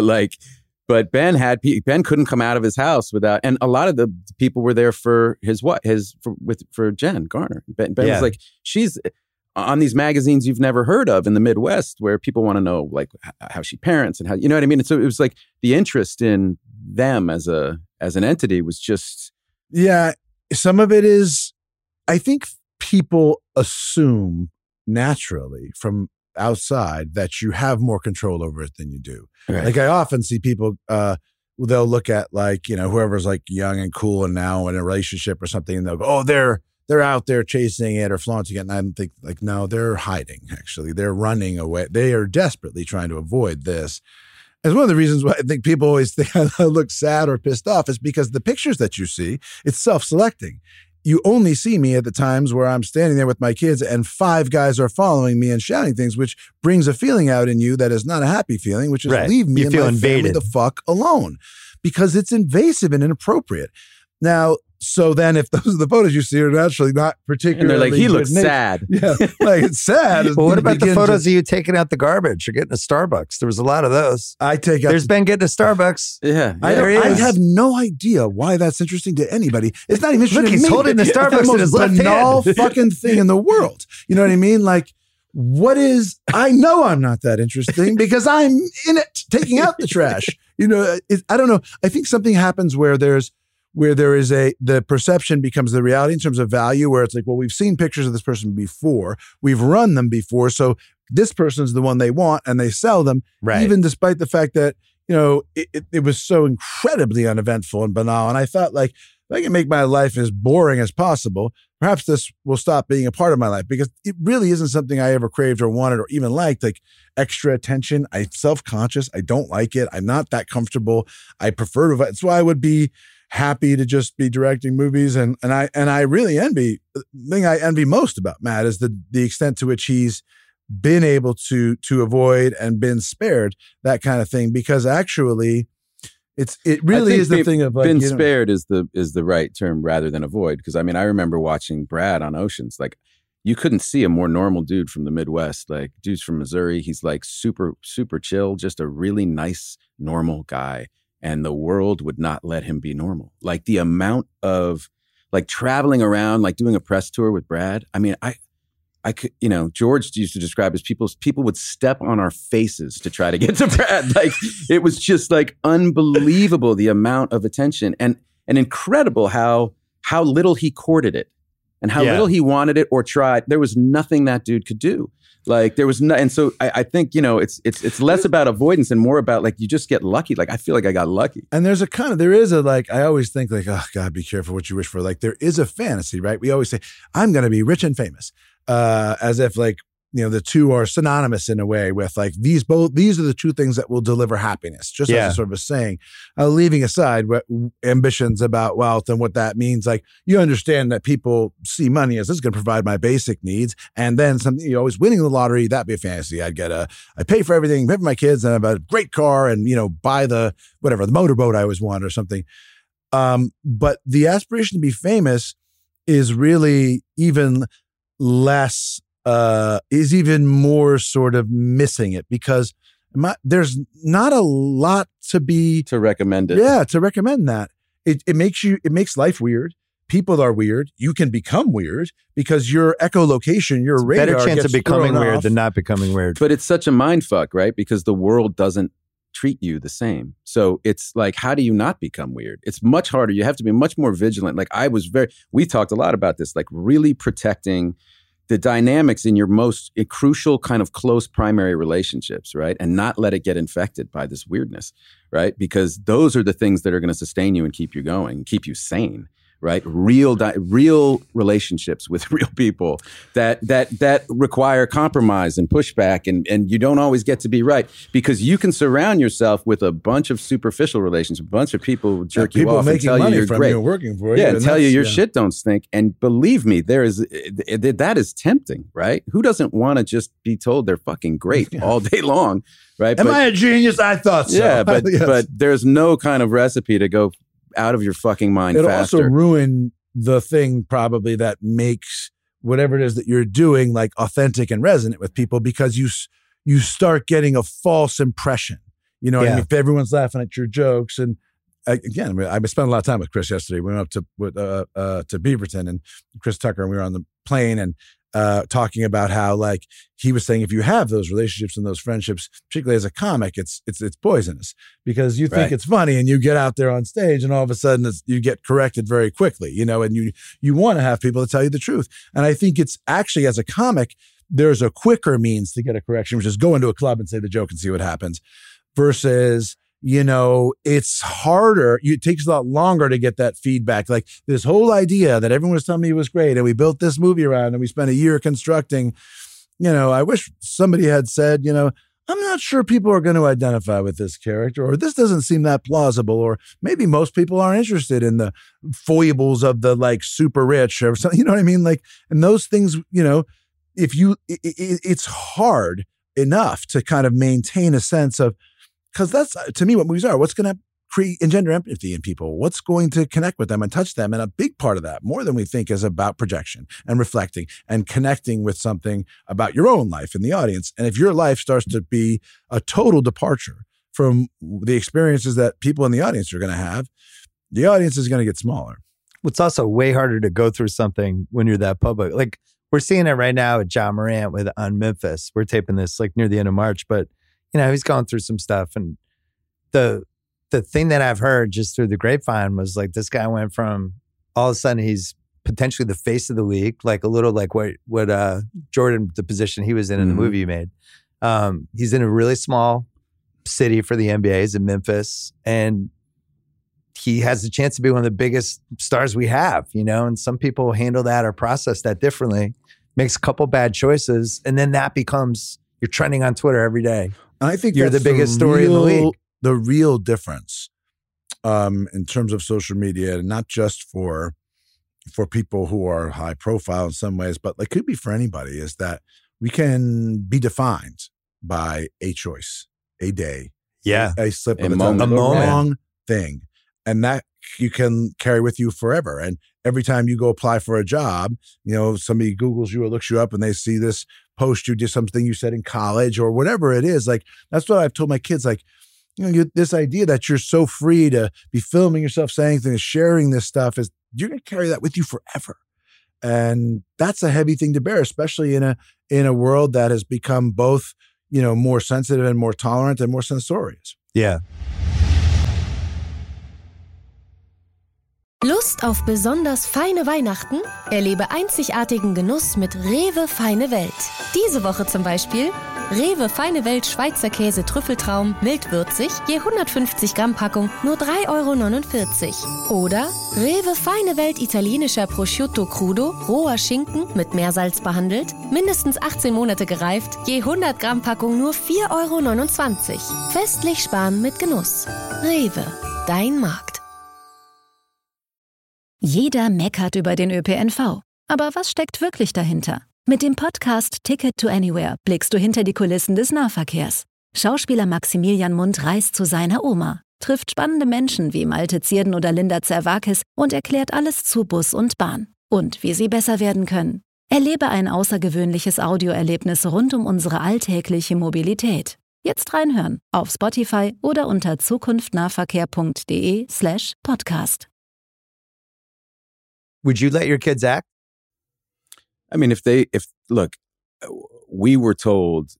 But Ben couldn't come out of his house without, and a lot of the people were there for for Jen Garner. Ben was like, she's on these magazines you've never heard of in the Midwest, where people want to know like how she parents and how, you know what I mean? And so it was like the interest in them as an entity was just. Yeah. Some of it is, I think people assume naturally from outside that you have more control over it than you do. Right. Like I often see people, they'll look at like, whoever's like young and cool and now in a relationship or something, and they'll go, oh, they're out there chasing it or flaunting it. And I think like, no, they're hiding. Actually, they're running away. They are desperately trying to avoid this. And one of the reasons why I think people always think I look sad or pissed off is because the pictures that you see, it's self-selecting. You only see me at the times where I'm standing there with my kids and 5 guys are following me and shouting things, which brings a feeling out in you that is not a happy feeling, which is leave me and my family the fuck alone, because it's invasive and inappropriate. Now, so then if those are the photos you see are naturally not particularly. And they're like, he looks sad. Yeah, like it's sad. Well, what about the photos of you taking out the garbage or getting a Starbucks? There was a lot of those. There's Ben getting a Starbucks. Yeah. I have no idea why that's interesting to anybody. It's not even interesting to me. He's holding the Starbucks in his left hand. Banal fucking thing in the world. You know what I mean? Like, I know I'm not that interesting because I'm in it, taking out the trash. I don't know. I think something happens where there is the perception becomes the reality in terms of value, where it's like, well, we've seen pictures of this person before, we've run them before, so this person's the one they want, and they sell them, even despite the fact that, it was so incredibly uneventful and banal. And I thought, like, if I can make my life as boring as possible, perhaps this will stop being a part of my life, because it really isn't something I ever craved or wanted or even liked, like extra attention. I'm self-conscious. I don't like it. I'm not that comfortable. I prefer to, that's why I would be happy to just be directing movies. And I really envy, the thing I envy most about Matt is the extent to which he's been able to avoid and been spared that kind of thing, because actually it really is the thing of like, been spared is the right term rather than avoid. Because I mean, I remember watching Brad on Oceans. Like, you couldn't see a more normal dude from the Midwest. Like, dude's from Missouri. He's like super, super chill, just a really nice, normal guy. And the world would not let him be normal. Like, the amount of like traveling around, like doing a press tour with Brad. I mean, I could, George used to describe as people would step on our faces to try to get to Brad. Like, it was just like unbelievable, the amount of attention, and incredible how little he courted it and how little he wanted it or tried. There was nothing that dude could do. Like, there was no, and so I think, it's less about avoidance and more about like, you just get lucky. Like, I feel like I got lucky. And there is a, like, I always think like, oh God, be careful what you wish for. Like, there is a fantasy, right? We always say, I'm going to be rich and famous. As if like, the two are synonymous in a way with like these are the two things that will deliver happiness, just as a sort of a saying, leaving aside what ambitions about wealth and what that means. Like, you understand that people see money as this is going to provide my basic needs. And then something, always winning the lottery, that'd be a fantasy. I'd pay for everything, pay for my kids, and have a great car and, buy the motorboat I always wanted or something. But the aspiration to be famous is really even less, is even more sort of missing it, because there's not a lot to recommend it. Yeah, to recommend that. It makes life weird. People are weird. You can become weird because your echolocation, your radar better chance of becoming weird off than not becoming weird. But it's such a mind fuck, right? Because the world doesn't treat you the same. So it's like, how do you not become weird? It's much harder. You have to be much more vigilant. Like, we talked a lot about this, like really protecting the dynamics in your most crucial kind of close primary relationships, right? And not let it get infected by this weirdness, right? Because those are the things that are going to sustain you and keep you going, keep you sane, right? Real relationships with real people that require compromise and pushback, and you don't always get to be right, because you can surround yourself with a bunch of superficial relationships, a bunch of people who jerk you off and tell you you're great, working for you, and tell you your shit don't stink. And believe me, that is tempting, right? Who doesn't want to just be told they're fucking great all day long, right? Am I a genius? I thought so. Yeah, but there's no kind of recipe to go out of your fucking mind It'll faster. also ruin the thing probably that makes whatever it is that you're doing like authentic and resonant with people, because you start getting a false impression. What I mean? If everyone's laughing at your jokes, and again, I spent a lot of time with Chris yesterday. We went up to Beaverton and Chris Tucker, and we were on the plane and talking about how, like, he was saying, if you have those relationships and those friendships, particularly as a comic, it's poisonous, because you think it's funny and you get out there on stage and all of a sudden you get corrected very quickly, and you want to have people to tell you the truth. And I think it's actually, as a comic, there's a quicker means to get a correction, which is go into a club and say the joke and see what happens, versus, it's harder. It takes a lot longer to get that feedback. Like, this whole idea that everyone was telling me was great, and we built this movie around, and we spent a year constructing. I wish somebody had said, I'm not sure people are going to identify with this character, or this doesn't seem that plausible, or maybe most people aren't interested in the foibles of the like super rich or something. You know what I mean? Like, and those things, it's hard enough to kind of maintain a sense of, because that's, to me, what movies are. What's going to engender empathy in people? What's going to connect with them and touch them? And a big part of that, more than we think, is about projection and reflecting and connecting with something about your own life in the audience. And if your life starts to be a total departure from the experiences that people in the audience are going to have, the audience is going to get smaller. It's also way harder to go through something when you're that public. Like, we're seeing it right now with Ja Morant on Memphis. We're taping this like near the end of March, but he's going through some stuff. And the thing that I've heard just through the grapevine was like, this guy went from all of a sudden he's potentially the face of the league, like a little like what Jordan, the position he was in the movie you made. He's in a really small city for the NBA. He's in Memphis, and he has the chance to be one of the biggest stars we have, and some people handle that or process that differently, makes a couple bad choices, and then that becomes, you're trending on Twitter every day. I think you're the biggest story in the league. The real difference in terms of social media, and not just for people who are high profile in some ways, but like could be for anybody, is that we can be defined by a choice, a day, a slip of a moment, the wrong thing, and that you can carry with you forever. And every time you go apply for a job, somebody Googles you or looks you up and they see this post you did something you said in college or whatever it is. Like, that's what I've told my kids, like, this idea that you're so free to be filming yourself saying things, sharing this stuff, is you're going to carry that with you forever. And that's a heavy thing to bear, especially in a world that has become both, more sensitive and more tolerant and more censorious. Yeah. Lust auf besonders feine Weihnachten? Erlebe einzigartigen Genuss mit Rewe Feine Welt. Diese Woche zum Beispiel Rewe Feine Welt Schweizer Käse Trüffeltraum mildwürzig, je 150 Gramm Packung nur 3,49 €. Oder Rewe Feine Welt italienischer Prosciutto Crudo, roher Schinken mit Meersalz behandelt, mindestens 18 Monate gereift, je 100 Gramm Packung nur 4,29 €. Festlich sparen mit Genuss. Rewe, dein Markt. Jeder meckert über den ÖPNV. Aber was steckt wirklich dahinter? Mit dem Podcast Ticket to Anywhere blickst du hinter die Kulissen des Nahverkehrs. Schauspieler Maximilian Mundt reist zu seiner Oma, trifft spannende Menschen wie Malte Zierden oder Linda Zerwakis und erklärt alles zu Bus und Bahn und wie sie besser werden können. Erlebe ein außergewöhnliches Audioerlebnis rund um unsere alltägliche Mobilität. Jetzt reinhören auf Spotify oder unter zukunftnahverkehr.de/podcast. Would you let your kids act? I mean, look, we were told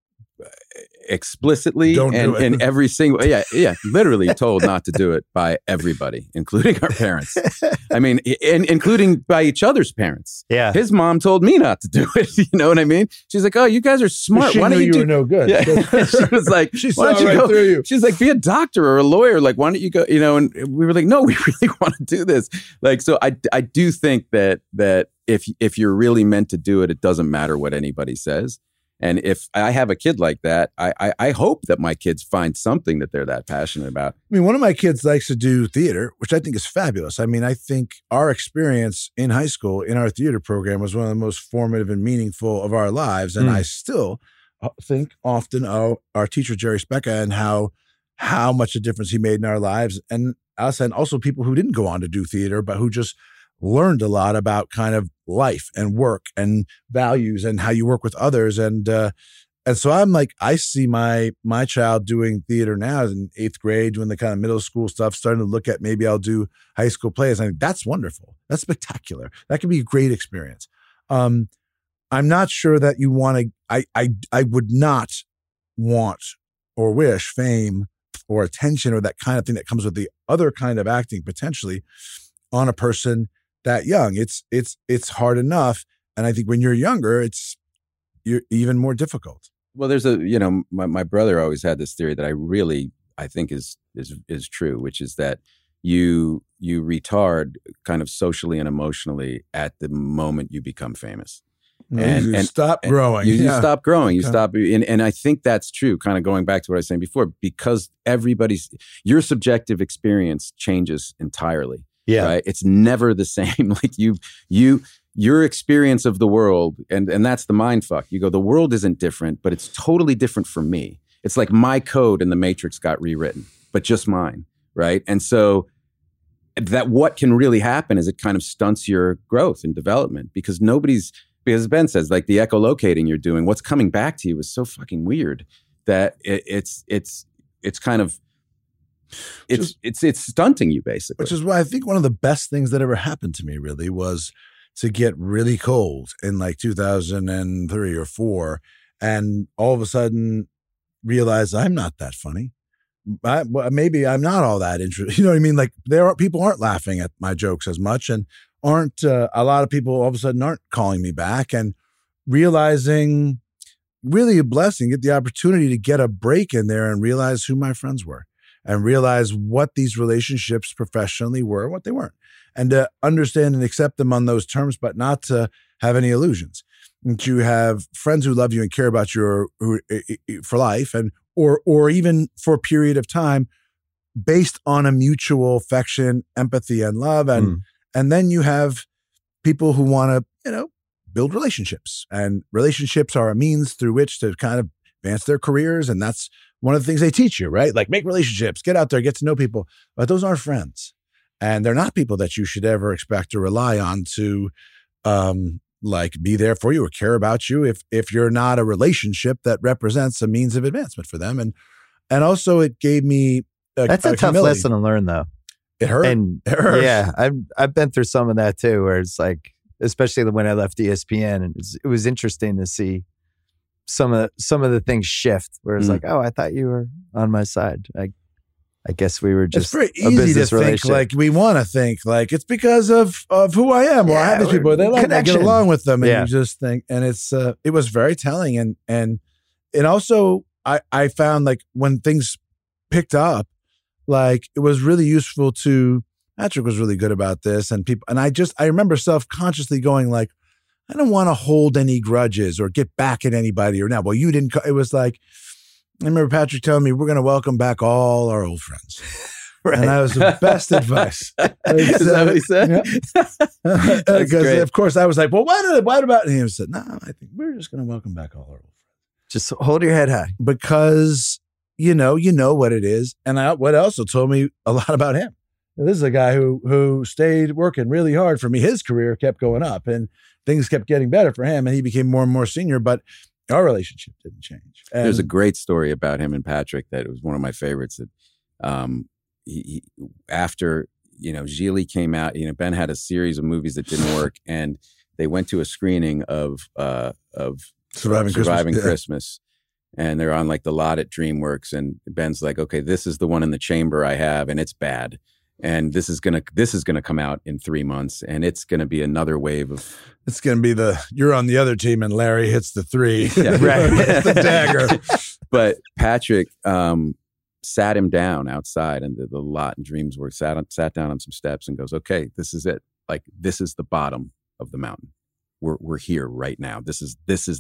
explicitly Don't do it. and every single, literally told not to do it by everybody, including our parents. I mean, including by each other's parents. Yeah. His mom told me not to do it. You know what I mean? She's like, oh, you guys are smart. She Why knew don't you were no good. Yeah. She was like, She why don't saw you right go? through you. She's like, be a doctor or a lawyer. Like, why don't you go? And we were like, no, we really want to do this. Like, so I do think that if you're really meant to do it, it doesn't matter what anybody says. And if I have a kid like that, I hope that my kids find something that they're that passionate about. I mean, one of my kids likes to do theater, which I think is fabulous. I mean, I think our experience in high school in our theater program was one of the most formative and meaningful of our lives. And I still think often of our teacher, Jerry Specca, and how much a difference he made in our lives. And us, and also people who didn't go on to do theater, but who just learned a lot about kind of life and work and values and how you work with others. And so I'm like, I see my child doing theater now in 8th grade, doing the kind of middle school stuff, starting to look at maybe I'll do high school plays. I think that's wonderful. That's spectacular. That could be a great experience. I'm not sure that you want to, I would not want or wish fame or attention or that kind of thing that comes with the other kind of acting potentially on a person that young. It's hard enough. And I think when you're younger, you're even more difficult. Well, there's my brother always had this theory that I think is true, which is that you retard kind of socially and emotionally at the moment you become famous. And stop growing. You stop growing. You stop. And I think that's true, kind of going back to what I was saying before, because your subjective experience changes entirely. Yeah. Right. It's never the same. Like your experience of the world, and that's the mind fuck. You go, the world isn't different, but it's totally different for me. It's like my code in the Matrix got rewritten, but just mine. Right. And so that what can really happen is it kind of stunts your growth and development because as Ben says, like the echolocating you're doing, what's coming back to you is so fucking weird that it's kind of, it's stunting you basically. Which is why I think one of the best things that ever happened to me really was to get really cold in like 2003 or 4 and all of a sudden realize I'm not that funny. Maybe I'm not all that interesting. You know what I mean? Like people aren't laughing at my jokes as much and aren't a lot of people all of a sudden aren't calling me back and realizing really a blessing, get the opportunity to get a break in there and realize who my friends were. And realize what these relationships professionally were and what they weren't. And to understand and accept them on those terms, but not to have any illusions. And to have friends who love you and care about you for life and or even for a period of time based on a mutual affection, empathy, and love. And then you have people who want to, build relationships. And relationships are a means through which to kind of advance their careers. And that's one of the things they teach you, right? Like make relationships, get out there, get to know people. But those aren't friends. And they're not people that you should ever expect to rely on to be there for you or care about you if you're not a relationship that represents a means of advancement for them. And also it gave me that's a tough lesson to learn though. It hurt. And it hurts. Yeah, I've been through some of that too, where it's like especially when I left ESPN. And it was interesting to see some of the things shift where it's like, oh, I thought you were on my side. I guess we were just it's very easy to think like we want to think like it's because of who I am. Well, I have these people, they like I get along with them, and you just think, and it was very telling, and also I found like when things picked up, like it was really useful to Patrick was really good about this, and people, and I remember self-consciously going like, I don't want to hold any grudges or get back at anybody or now. Well, you didn't. It was like. I remember Patrick telling me we're going to welcome back all our old friends. Right. And that was the best advice. Is that what he said? Because of course I was like, well, what about? And he said, no, I think we're just going to welcome back all our old friends. Just hold your head high. Because, you know what it is. And what also told me a lot about him. And this is a guy who stayed working really hard for me. His career kept going up and things kept getting better for him. And he became more and more senior, but our relationship didn't change. And there's a great story about him and Patrick that it was one of my favorites. That he after Gigli came out, Ben had a series of movies that didn't work, and they went to a screening of Surviving Christmas, and they're on like the lot at DreamWorks, and Ben's like, okay, this is the one in the chamber I have, and it's bad. And this is gonna come out in 3 months, and it's gonna be another wave of. It's gonna be you're on the other team, and Larry hits the 3, yeah, right? Hits the dagger. But Patrick sat him down outside in the lot in DreamWorks, sat down on some steps, and goes, "Okay, this is it. Like this is the bottom of the mountain. We're here right now. This is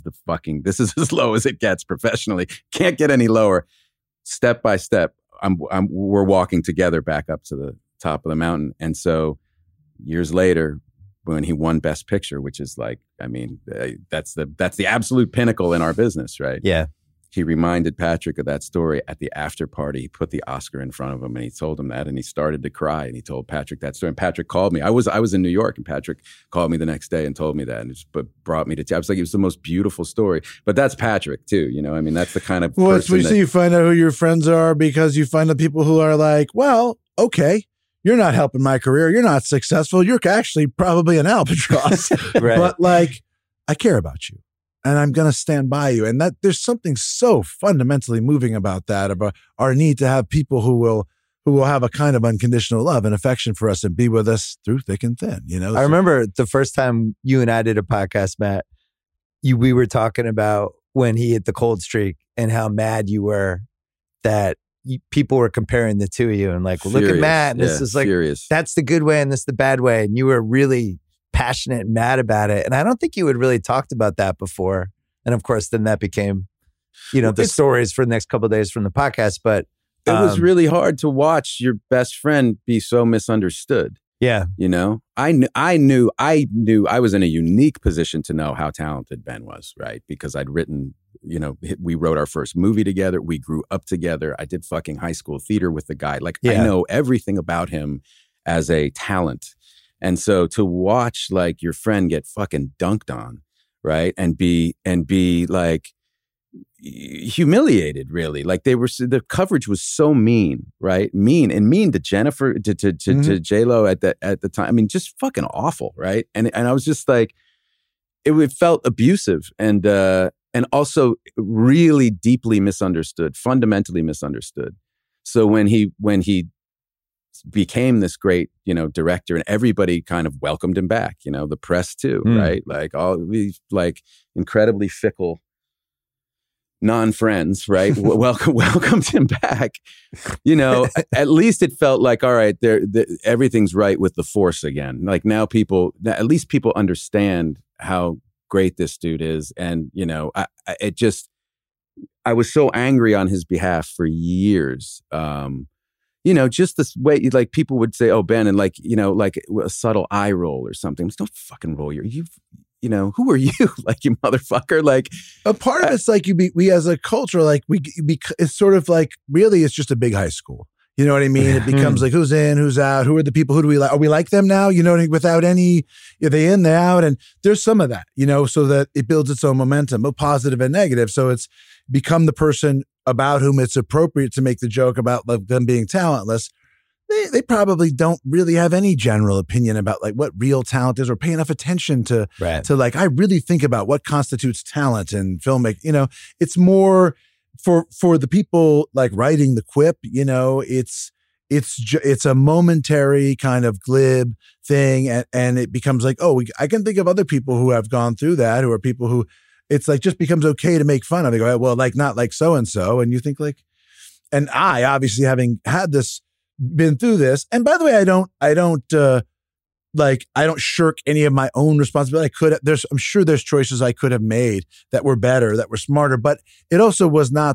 as low as it gets professionally. Can't get any lower. Step by step, we're walking together back up to the top of the mountain." And so years later, when he won Best Picture, which is like, I mean, that's the absolute pinnacle in our business, right? Yeah. He reminded Patrick of that story at the after party. He put the Oscar in front of him and he told him that, and he started to cry, and he told Patrick that story. And Patrick called me. I was in New York, and Patrick called me the next day and told me that, and it brought me to. I was like, it was the most beautiful story. But that's Patrick too, I mean, that's the kind of well, person it's you find out who your friends are because you find the people who are like, well, okay, you're not helping my career. You're not successful. You're actually probably an albatross. Right. But like, I care about you. And I'm going to stand by you. And that there's something so fundamentally moving about that, about our need to have people who will have a kind of unconditional love and affection for us and be with us through thick and thin. I remember the first time you and I did a podcast, Matt, we were talking about when he hit the cold streak and how mad you were that people were comparing the two of you and like, well, look at Matt. And this is like, furious. That's the good way and this is the bad way. And you were really passionate and mad about it. And I don't think you had really talked about that before. And of course, then that became, the stories for the next couple of days from the podcast. But it was really hard to watch your best friend be so misunderstood. Yeah. I knew I was in a unique position to know how talented Ben was, right? Because I'd written, we wrote our first movie together. We grew up together. I did fucking high school theater with the guy. Like, I know everything about him as a talent. And so to watch like your friend get fucking dunked on, right? And be like humiliated, really. Like the coverage was so mean, right? Mean to Jennifer, to J-Lo at the time. I mean, just fucking awful, right? And I was just like, it felt abusive and also really deeply misunderstood, fundamentally misunderstood. So when he became this great, director, and everybody kind of welcomed him back, the press too, right? Like all these like incredibly fickle non-friends, right? welcomed him back. At least it felt like, all right, everything's right with the Force again. Like now at least people understand how great this dude is. And, I was so angry on his behalf for years. Just this way, like people would say, "Oh, Ben," and like a subtle eye roll or something. It's no fucking roll. Who are you? Like, you motherfucker. Like, a part of it's like we as a culture, like it's sort of like really, it's just a big high school. You know what I mean? It becomes like who's in, who's out, who are the people, who do we like? Are we like them now? Without any, are they in, they out, and there's some of that. So that it builds its own momentum, both positive and negative. So it's become the person about whom it's appropriate to make the joke about them being talentless. they probably don't really have any general opinion about like what real talent is or pay enough attention to like, I really think about what constitutes talent in filmmaking. You know, it's more for the people like writing the quip, you know, it's a momentary kind of glib thing. And it becomes like, I can think of other people who have gone through that, who are people who it's like just becomes okay to make fun of. They go, well, like not like so-and-so. And you think like, and I obviously having had this, been through this. And by the way, I don't shirk any of my own responsibility. I'm sure there's choices I could have made that were better, that were smarter, but it also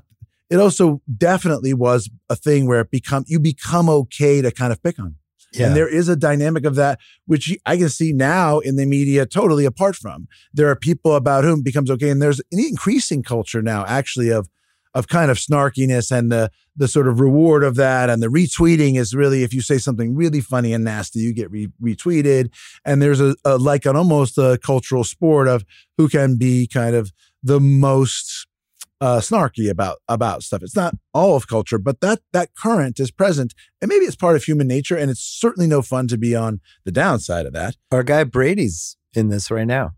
definitely was a thing where you become okay to kind of pick on. Yeah. And there is a dynamic of that, which I can see now in the media totally apart from. There are people about whom it becomes okay. And there's an increasing culture now actually of kind of snarkiness and the sort of reward of that. And the retweeting is really, if you say something really funny and nasty, you get retweeted. And there's almost a cultural sport of who can be kind of the most snarky about stuff. It's not all of culture, but that current is present. And maybe it's part of human nature. And it's certainly no fun to be on the downside of that. Our guy Brady's in this right now.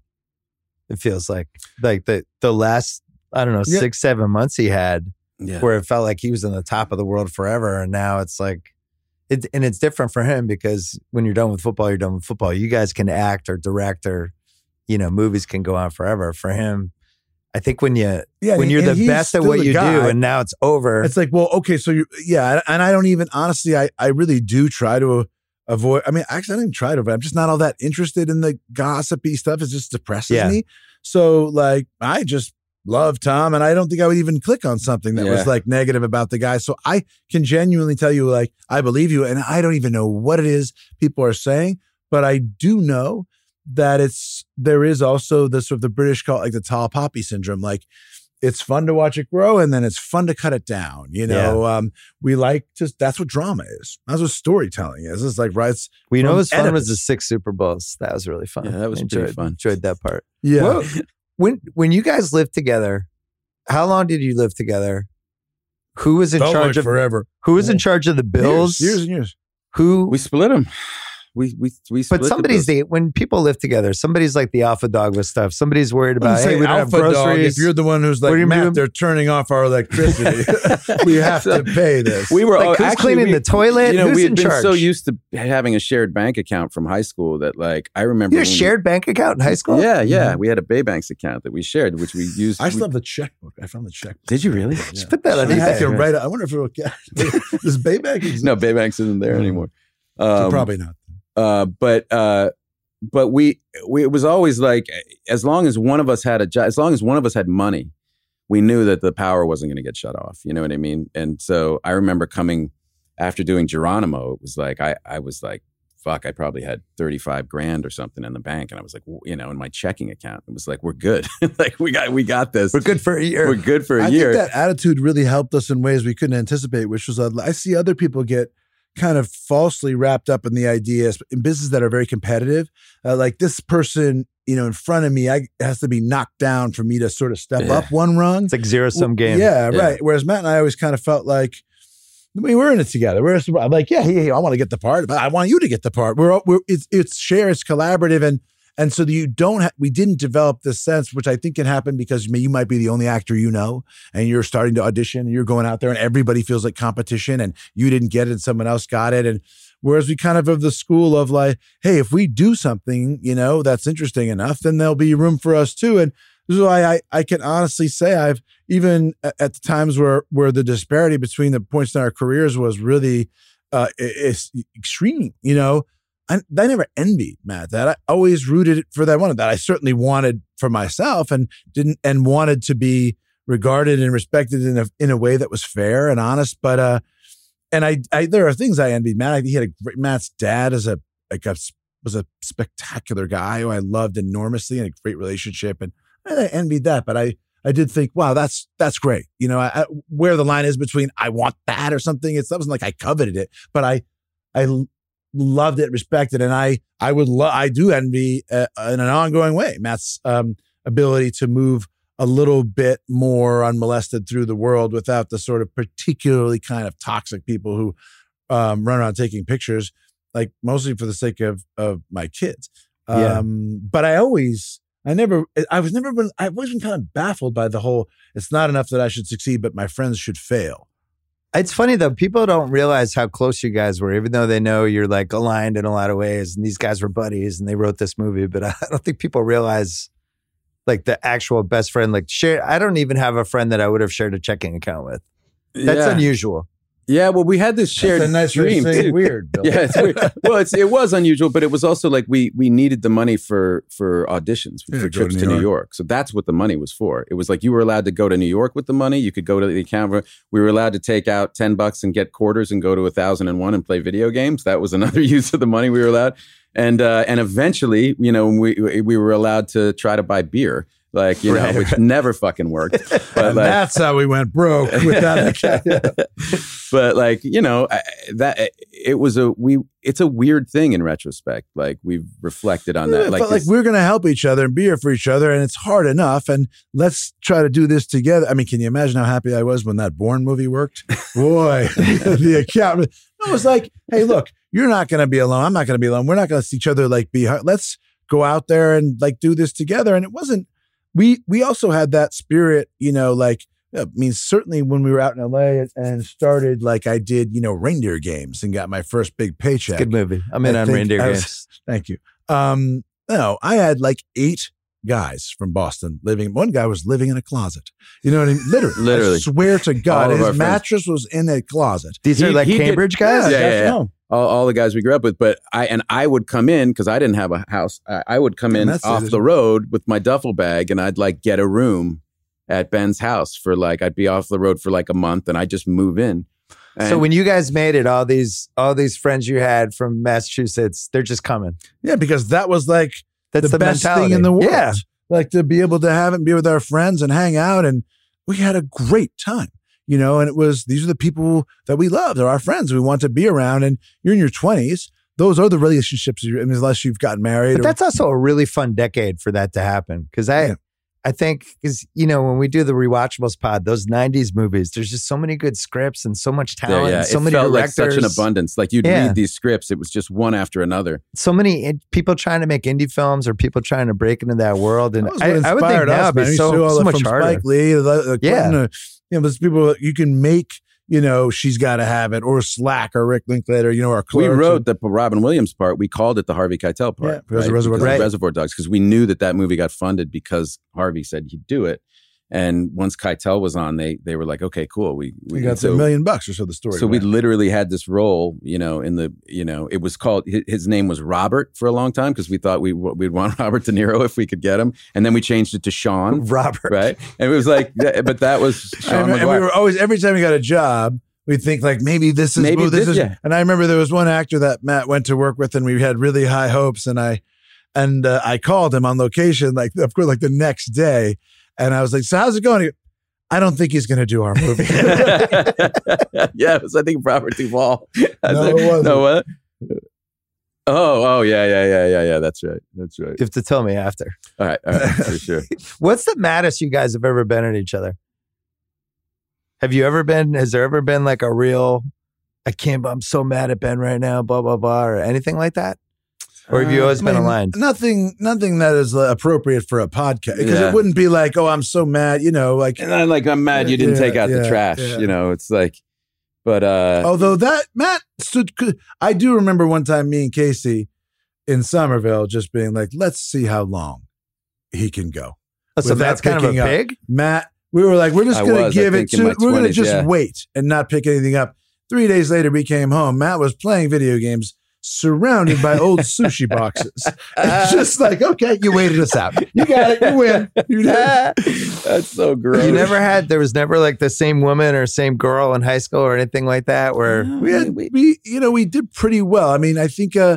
It feels like the last, I don't know, 6-7 months he had where it felt like he was on the top of the world forever. And now it's like, it's different for him because when you're done with football, you're done with football. You guys can act or direct or, you know, movies can go on forever. For him, I think when you're the best at what you do and now it's over. It's like, well, okay, so and I don't even, honestly, I really do try to avoid, I mean, actually I don't even try to, but I'm just not all that interested in the gossipy stuff. It just depresses me. So like, I just love Tom, and I don't think I would even click on something that was like negative about the guy. So I can genuinely tell you, like, I believe you, and I don't even know what it is people are saying, but I do know that there is also the sort of the British call it like the tall poppy syndrome. Like, it's fun to watch it grow, and then it's fun to cut it down. You know, we like that's what drama is. That's what storytelling is. It's like, right? We know what's fun was the 6 Super Bowls. That was really fun. Yeah, that was pretty fun. Enjoyed that part. Yeah. Well, when you guys lived together, how long did you live together? Who was in charge of forever? Who was in charge of the bills? Years and years. We split them. We split. But somebody's when people live together, somebody's like the alpha dog with stuff. Somebody's worried about, hey, we don't have groceries. Dog, if you're the one who's like, Matt, they're turning off our electricity. We have to pay this. We were like, who's cleaning the toilet? You know, who's we had been charge? so used to having a shared bank account from high school that, like, I remember. You had a shared bank account in high school? Yeah. Mm-hmm. We had a Baybanks account that we shared, which we used. I still have the checkbook. I found the checkbook. Did you really? Just put that on eBay. I wonder if it will get. Does Baybanks exist? No, Baybanks isn't there anymore. So probably not. But it was always like, as long as one of us had a job, as long as one of us had money, we knew that the power wasn't going to get shut off. You know what I mean? And so I remember coming after doing Geronimo, it was like, I was like, fuck, I probably had 35 grand or something in the bank. And I was like, you know, in my checking account, it was like, we're good. Like we got this. We're good for a year. We're good for a year. year. I think that attitude really helped us in ways we couldn't anticipate, which was, I see other people get kind of falsely wrapped up in the ideas in businesses that are very competitive. Like this person, you know, in front of me, has to be knocked down for me to sort of step up one rung. It's like zero-sum game. Yeah, right. Whereas Matt and I always kind of felt like, we're in it together. I'm like, I want to get the part, but I want you to get the part. It's shared, it's collaborative, and so we didn't develop this sense, which I think can happen because you might be the only actor you know, and you're starting to audition, and you're going out there, and everybody feels like competition, and you didn't get it, and someone else got it, and whereas we kind of have the school of like, hey, if we do something, you know, that's interesting enough, then there'll be room for us too, and this is why I can honestly say I've even at the times where the disparity between the points in our careers was really is extreme, you know. I never envied Matt that. I always rooted for that one that I certainly wanted for myself and wanted to be regarded and respected in a way that was fair and honest. But and there are things I envied Matt. Matt's dad was a spectacular guy who I loved enormously and a great relationship, and I envied that. But I did think, wow, that's great. You know, where the line is between I want that or something. That wasn't like I coveted it, but I loved it, respected, and I do envy in an ongoing way Matt's ability to move a little bit more unmolested through the world without the sort of particularly kind of toxic people who run around taking pictures, like mostly for the sake of my kids. But I've always been kind of baffled by the whole, it's not enough that I should succeed, but my friends should fail. It's funny though, people don't realize how close you guys were, even though they know you're like aligned in a lot of ways. And these guys were buddies and they wrote this movie, but I don't think people realize like the actual best friend. Like I don't even have a friend that I would have shared a checking account with. That's unusual. Yeah, well, we had this shared dream too. Weird, Bill. Yeah, it's weird. Well, it was unusual, but it was also like we needed the money for auditions, for trips to New York. So that's what the money was for. It was like you were allowed to go to New York with the money. You could go to the account. We were allowed to take out $10 and get quarters and go to 1001 and play video games. That was another use of the money we were allowed. And eventually, we were allowed to try to buy beer. Like, which never fucking worked. But and that's how we went broke with that. But like, it's a weird thing in retrospect. Like we've reflected on that. It felt like we're going to help each other and be here for each other. And it's hard enough. And let's try to do this together. I mean, can you imagine how happy I was when that Bourne movie worked? Boy, the accountant. I was like, hey, look, you're not going to be alone. I'm not going to be alone. We're not going to see each other like be hard. Let's go out there and like do this together. And it wasn't, we also had that spirit, certainly when we were out in LA and started, like I did, Reindeer Games and got my first big paycheck. Good movie. I'm in on Reindeer Games. Thank you. I had like 8 guys from Boston living. One guy was living in a closet. You know what I mean? Literally. I swear to God, his mattress was in a closet. These are like Cambridge guys? Yeah. All the guys we grew up with, but I would come in because I didn't have a house. I would come in off the road with my duffel bag and I'd like get a room at Ben's house for like, I'd be off the road for like a month and I'd just move in. And so when you guys made it, all these friends you had from Massachusetts, they're just coming. Yeah, because that was like the best thing in the world. Yeah. Like to be able to have it and be with our friends and hang out. And we had a great time. And these are the people that we love. They're our friends we want to be around. And you're in your 20s. Those are the relationships, unless you've gotten married. But that's also a really fun decade for that to happen. Because I think, when we do the Rewatchables pod, those 90s movies, there's just so many good scripts and so much talent. And so many directors. Like such an abundance. Like you'd read these scripts, it was just one after another. So many people trying to make indie films or people trying to break into that world. And I would think now it'd be so much harder. Spike Lee, those people you can make. She's Got to Have It, or Slack, or Rick Linklater, or Clerks. We wrote the Robin Williams part. We called it the Harvey Keitel part. Yeah, Reservoir Dogs, because we knew that movie got funded because Harvey said he'd do it. And once Keitel was on, they were like, okay, cool. We got $1 million or so the story. So we literally had this role, it was called, his name was Robert for a long time because we thought we'd want Robert De Niro if we could get him. And then we changed it to Sean. Robert. Right? And it was like, but that was Sean McGuire. And we were always, every time we got a job, we think like maybe this is. And I remember there was one actor that Matt went to work with and we had really high hopes. And I called him on location, like of course, like the next day. And I was like, so how's it going? I don't think he's going to do our movie. Yeah, it was, I think, Robert Duvall. No, it wasn't. No, what? Oh, yeah. That's right. You have to tell me after. All right, for sure. What's the maddest you guys have ever been at each other? Has there ever been like a real, I'm so mad at Ben right now, blah, blah, blah, or anything like that? Or have you always been aligned? Nothing that is appropriate for a podcast because it wouldn't be like, oh, I'm so mad, And then like, I'm mad you didn't take out the trash, it's like, but. Although Matt I do remember one time me and Casey in Somerville just being like, let's see how long he can go. So that's kind of a pig? Matt, we were like, we're just going to give it to, we're going to just wait and not pick anything up. 3 days later, we came home. Matt was playing video games surrounded by old sushi boxes. It's just like, okay, you waited us out. You got it. You win. You did. That's so gross. There was never like the same woman or same girl in high school or anything like that where we did pretty well. I mean, I think, I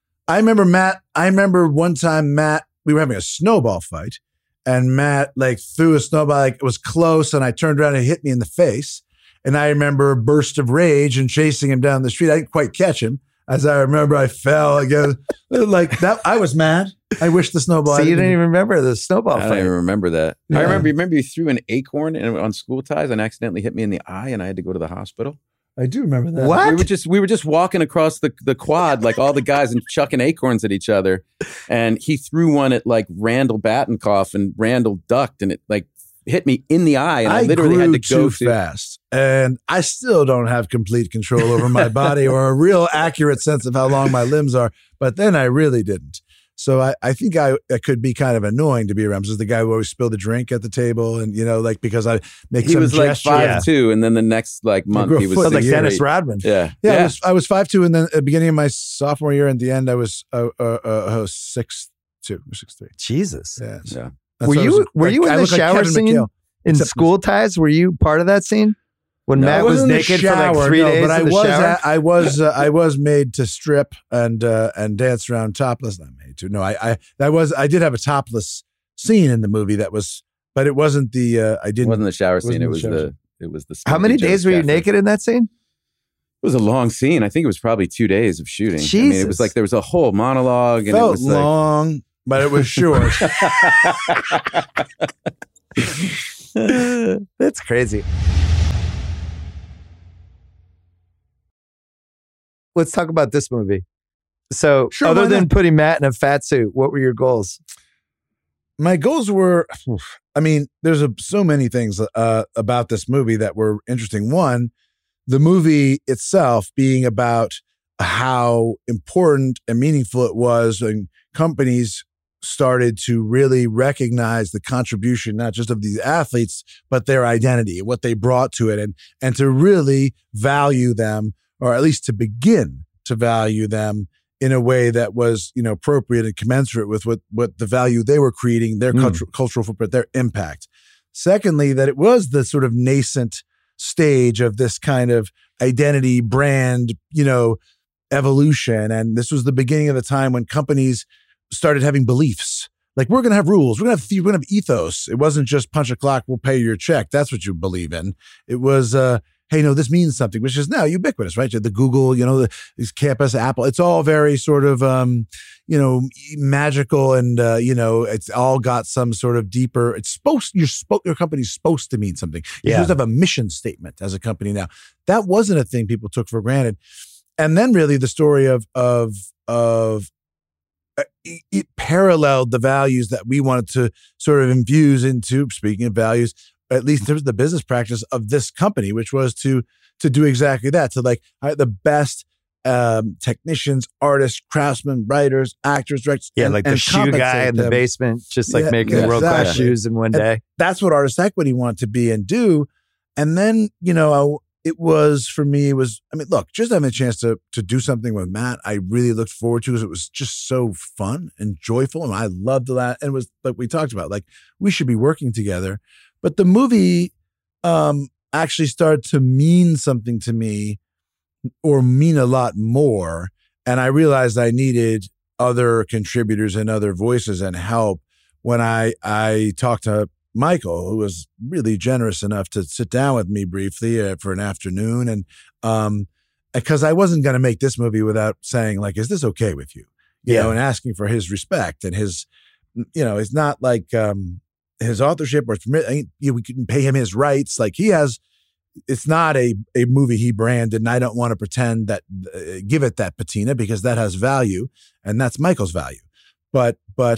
remember one time we were having a snowball fight and Matt like threw a snowball, like it was close and I turned around and it hit me in the face. And I remember a burst of rage and chasing him down the street. I didn't quite catch him. As I remember, I fell again. Like that, I was mad. I wish the snowball. So you didn't even remember the snowball fight? I don't even remember that. Yeah. I remember you threw an acorn on school ties and accidentally hit me in the eye and I had to go to the hospital. I do remember that. What? We were just walking across the quad, like all the guys, and chucking acorns at each other. And he threw one at like Randall Batinkoff, and Randall ducked, and it like hit me in the eye, and I literally had to go too fast. And I still don't have complete control over my body or a real accurate sense of how long my limbs are. But then I really didn't. So I think I could be kind of annoying to be around. This is the guy who always spilled the drink at the table, and like because I make he some was gesture. like 5'2", and then the next like month he was like Dennis Rodman. Yeah. I was 5'2", and then at the beginning of my sophomore year, and the end I was 6'2" or 6'3". Jesus. Yeah. Were you in the shower scene in School Ties? Were you part of that scene? When Matt was naked for like 3 days but in the shower? I was made to strip and dance around topless. Not made to. No, I did have a topless scene in the movie but it wasn't the It wasn't the shower scene. It was the How many days were you naked in that scene? It was a long scene. I think it was probably 2 days of shooting. Jesus. I mean, it was like there was a whole monologue, and felt it was long, but it was short. That's crazy. Let's talk about this movie. So, other than putting Matt in a fat suit, what were your goals? My goals were, I mean, there's so many things about this movie that were interesting. One, the movie itself being about how important and meaningful it was, and companies started to really recognize the contribution, not just of these athletes, but their identity, what they brought to it, and to really value them, or at least to begin to value them in a way that was, appropriate and commensurate with what the value they were creating, their cultural footprint, their impact. Secondly, that it was the sort of nascent stage of this kind of identity brand, evolution. And this was the beginning of the time when companies started having beliefs. Like, we're going to have rules. We're going to have ethos. It wasn't just punch a clock, we'll pay your check. That's what you believe in. It was, hey, no, this means something, which is now ubiquitous, right? The Google, these campus, Apple, it's all very sort of, magical, and, it's all got some sort of deeper, your company's supposed to mean something. You're supposed to have a mission statement as a company now. That wasn't a thing people took for granted. And then really the story of it paralleled the values that we wanted to sort of infuse into, speaking of values, at least in terms of the business practice of this company, which was to do exactly that, to the best technicians, artists, craftsmen, writers, actors, directors. Yeah, like the shoe guy in the basement, just making world-class shoes in one day. That's what Artist Equity wanted to be and do. And then, it was, for me, look, just having a chance to do something with Matt, I really looked forward to, because it was just so fun and joyful. And I loved that. And it was like we talked about, like, we should be working together. But the movie actually started to mean something to me, or mean a lot more. And I realized I needed other contributors and other voices and help when I talked to Michael, who was really generous enough to sit down with me briefly for an afternoon. And because I wasn't going to make this movie without saying, like, is this okay with you? You know, and asking for his respect and his, it's not like his authorship or we couldn't pay him his rights. Like, it's not a movie he branded, and I don't want to pretend that, give it that patina, because that has value, and that's Michael's value. But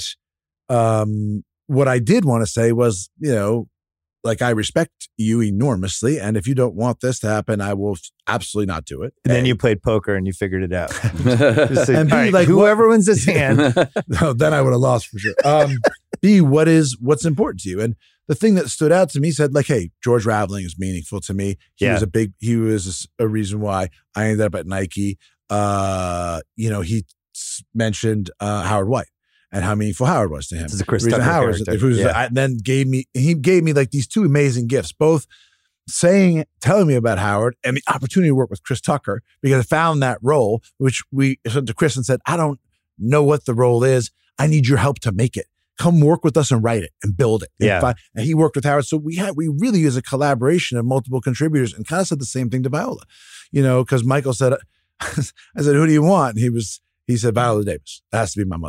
what I did want to say was, like, I respect you enormously, and if you don't want this to happen, I will absolutely not do it. And then you played poker and you figured it out. And B, like, whoever wins this hand. No, then I would have lost for sure. B, what's important to you? And the thing that stood out to me said, like, hey, George Raveling is meaningful to me. He was a reason why I ended up at Nike. He mentioned Howard White and how meaningful Howard was to him. This is a Chris Tucker character. Then he gave me like these two amazing gifts, both telling me about Howard and the opportunity to work with Chris Tucker, because I found that role, which we said to Chris and said, I don't know what the role is. I need your help to make it. Come work with us and write it and build it. And he worked with Howard. So we really use a collaboration of multiple contributors, and kind of said the same thing to Viola, because Michael said, I said, who do you want? And he said, Viola Davis. That has to be my mother.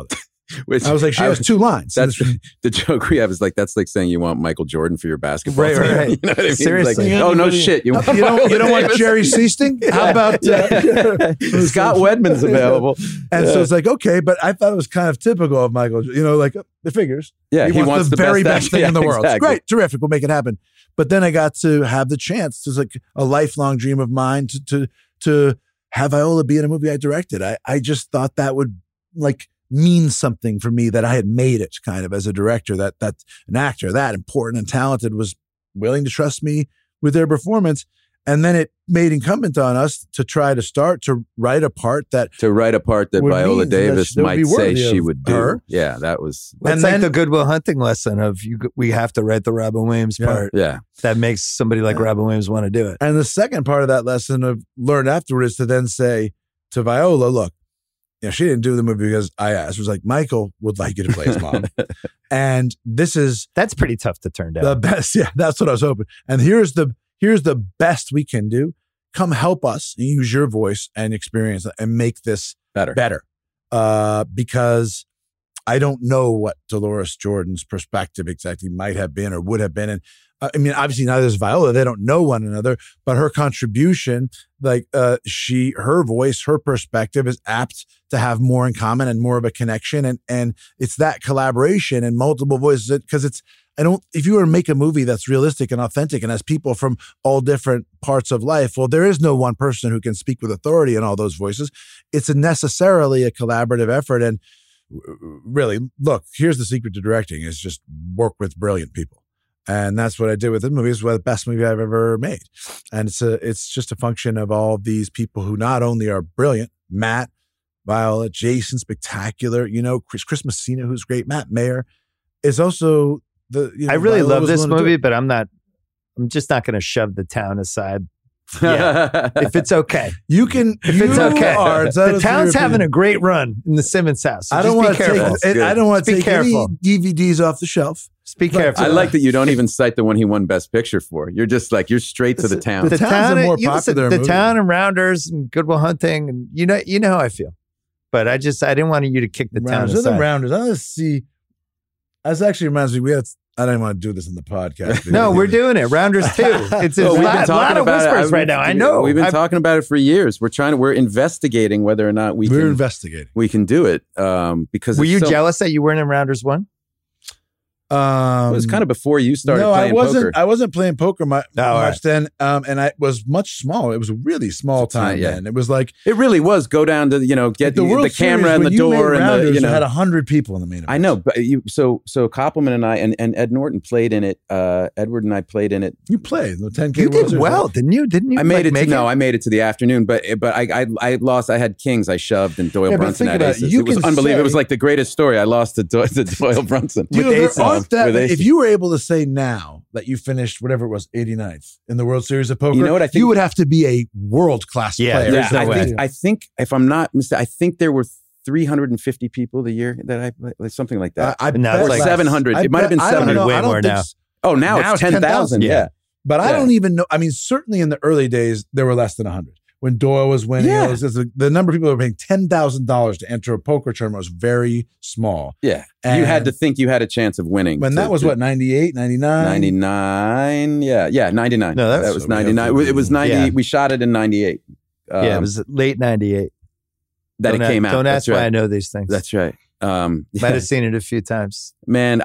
Which I was like, she has 2 lines. That's the joke we have is like, that's like saying you want Michael Jordan for your basketball team. Right. You know what I mean? Seriously. Like, oh, no shit. You don't want Jerry Seasting? How about Scott Wedman's available? And so it's like, okay, but I thought it was kind of typical of Michael, like the figures. Yeah, he wants the very best thing in the world. Exactly. Great, terrific, we'll make it happen. But then I got to have the chance. It's like a lifelong dream of mine to have Viola be in a movie I directed. I just thought that would like mean something for me, that I had made it kind of as a director, that an actor that important and talented was willing to trust me with their performance. And then it made incumbent on us to try to write a part that Viola Davis might say she would do. Her. Yeah, that was. It's like the Good Will Hunting lesson of we have to write the Robin Williams part. Yeah. That makes somebody like Robin Williams want to do it. And the second part of that lesson of learned afterward is to then say to Viola, look, she didn't do the movie because I asked. It was like, Michael would like you to play his mom. And that's pretty tough to turn down. The best. Yeah, that's what I was hoping. And here's the best we can do. Come help us and use your voice and experience and make this better. Because I don't know what Dolores Jordan's perspective exactly might have been or would have been. And I mean, obviously neither is Viola. They don't know one another, but her contribution, her voice, her perspective is apt to have more in common and more of a connection. And it's that collaboration and multiple voices, because if you were to make a movie that's realistic and authentic and has people from all different parts of life, well, there is no one person who can speak with authority in all those voices. It's necessarily a collaborative effort. And really, look, here's the secret to directing is just work with brilliant people. And that's what I did with this movie. It's the best movie I've ever made. And it's just a function of all these people who not only are brilliant, Matt, Viola, Jason, spectacular, Chris Messina, who's great, Matt Mayer, is also I really love this movie, but I'm just not going to shove the town aside. Yeah, if it's okay, you can. If it's okay, the town's having a great run in the Simmons house. So I don't want to take. I don't want to take any careful. DVDs off the shelf. Just be careful. I like that you don't even cite the one he won Best Picture for. You're just like you're straight to the town. The town's a more popular the movie. Town and Rounders and Good Will Hunting, and you know how I feel. But I didn't want you to kick the town aside. The Rounders. I want to see. That actually reminds me. I didn't want to do this in the podcast. No, we're doing it. Rounders 2. It's a lot of whispers right now. I know. We've been talking about it for years. We're investigating whether or not we can do it. Because were you jealous that you weren't in Rounders 1? It was kind of before you started playing poker. I wasn't playing poker much then. And I was much smaller. It was a really small time then. It was like it really was. Go down to get the camera and the door and you had 100 people in the main event. I know, but so Koppelman and I and Ed Norton played in it. Edward and I played in it. You played the 10K. You did well, didn't you? Didn't you? I made it. I made it to the afternoon, but I lost. I had kings. I shoved, and Doyle Brunson had aces. It was unbelievable. It was like the greatest story. I lost to Doyle Brunson with aces. If you were able to say now that you finished whatever it was 89th in the World Series of Poker, you know what I think? You would have to be a world-class player. Yeah, I think if I'm not mistaken, I think there were 350 people the year that I played, something like that. Or 700. It might have been 700. Way more now. Oh, now it's 10,000. Yeah. But I don't even know. I mean, certainly in the early days, there were less than 100. When Doyle was winning, it was just the number of people who were paying $10,000 to enter a poker tournament was very small. Yeah. And you had to think you had a chance of winning. When that was 98, 99? 99. Yeah, 99. No, that was 99. It was 90. Yeah. We shot it in 98. It was late 98. It came out. Don't ask why I know these things. That's right. Might have seen it a few times. Man,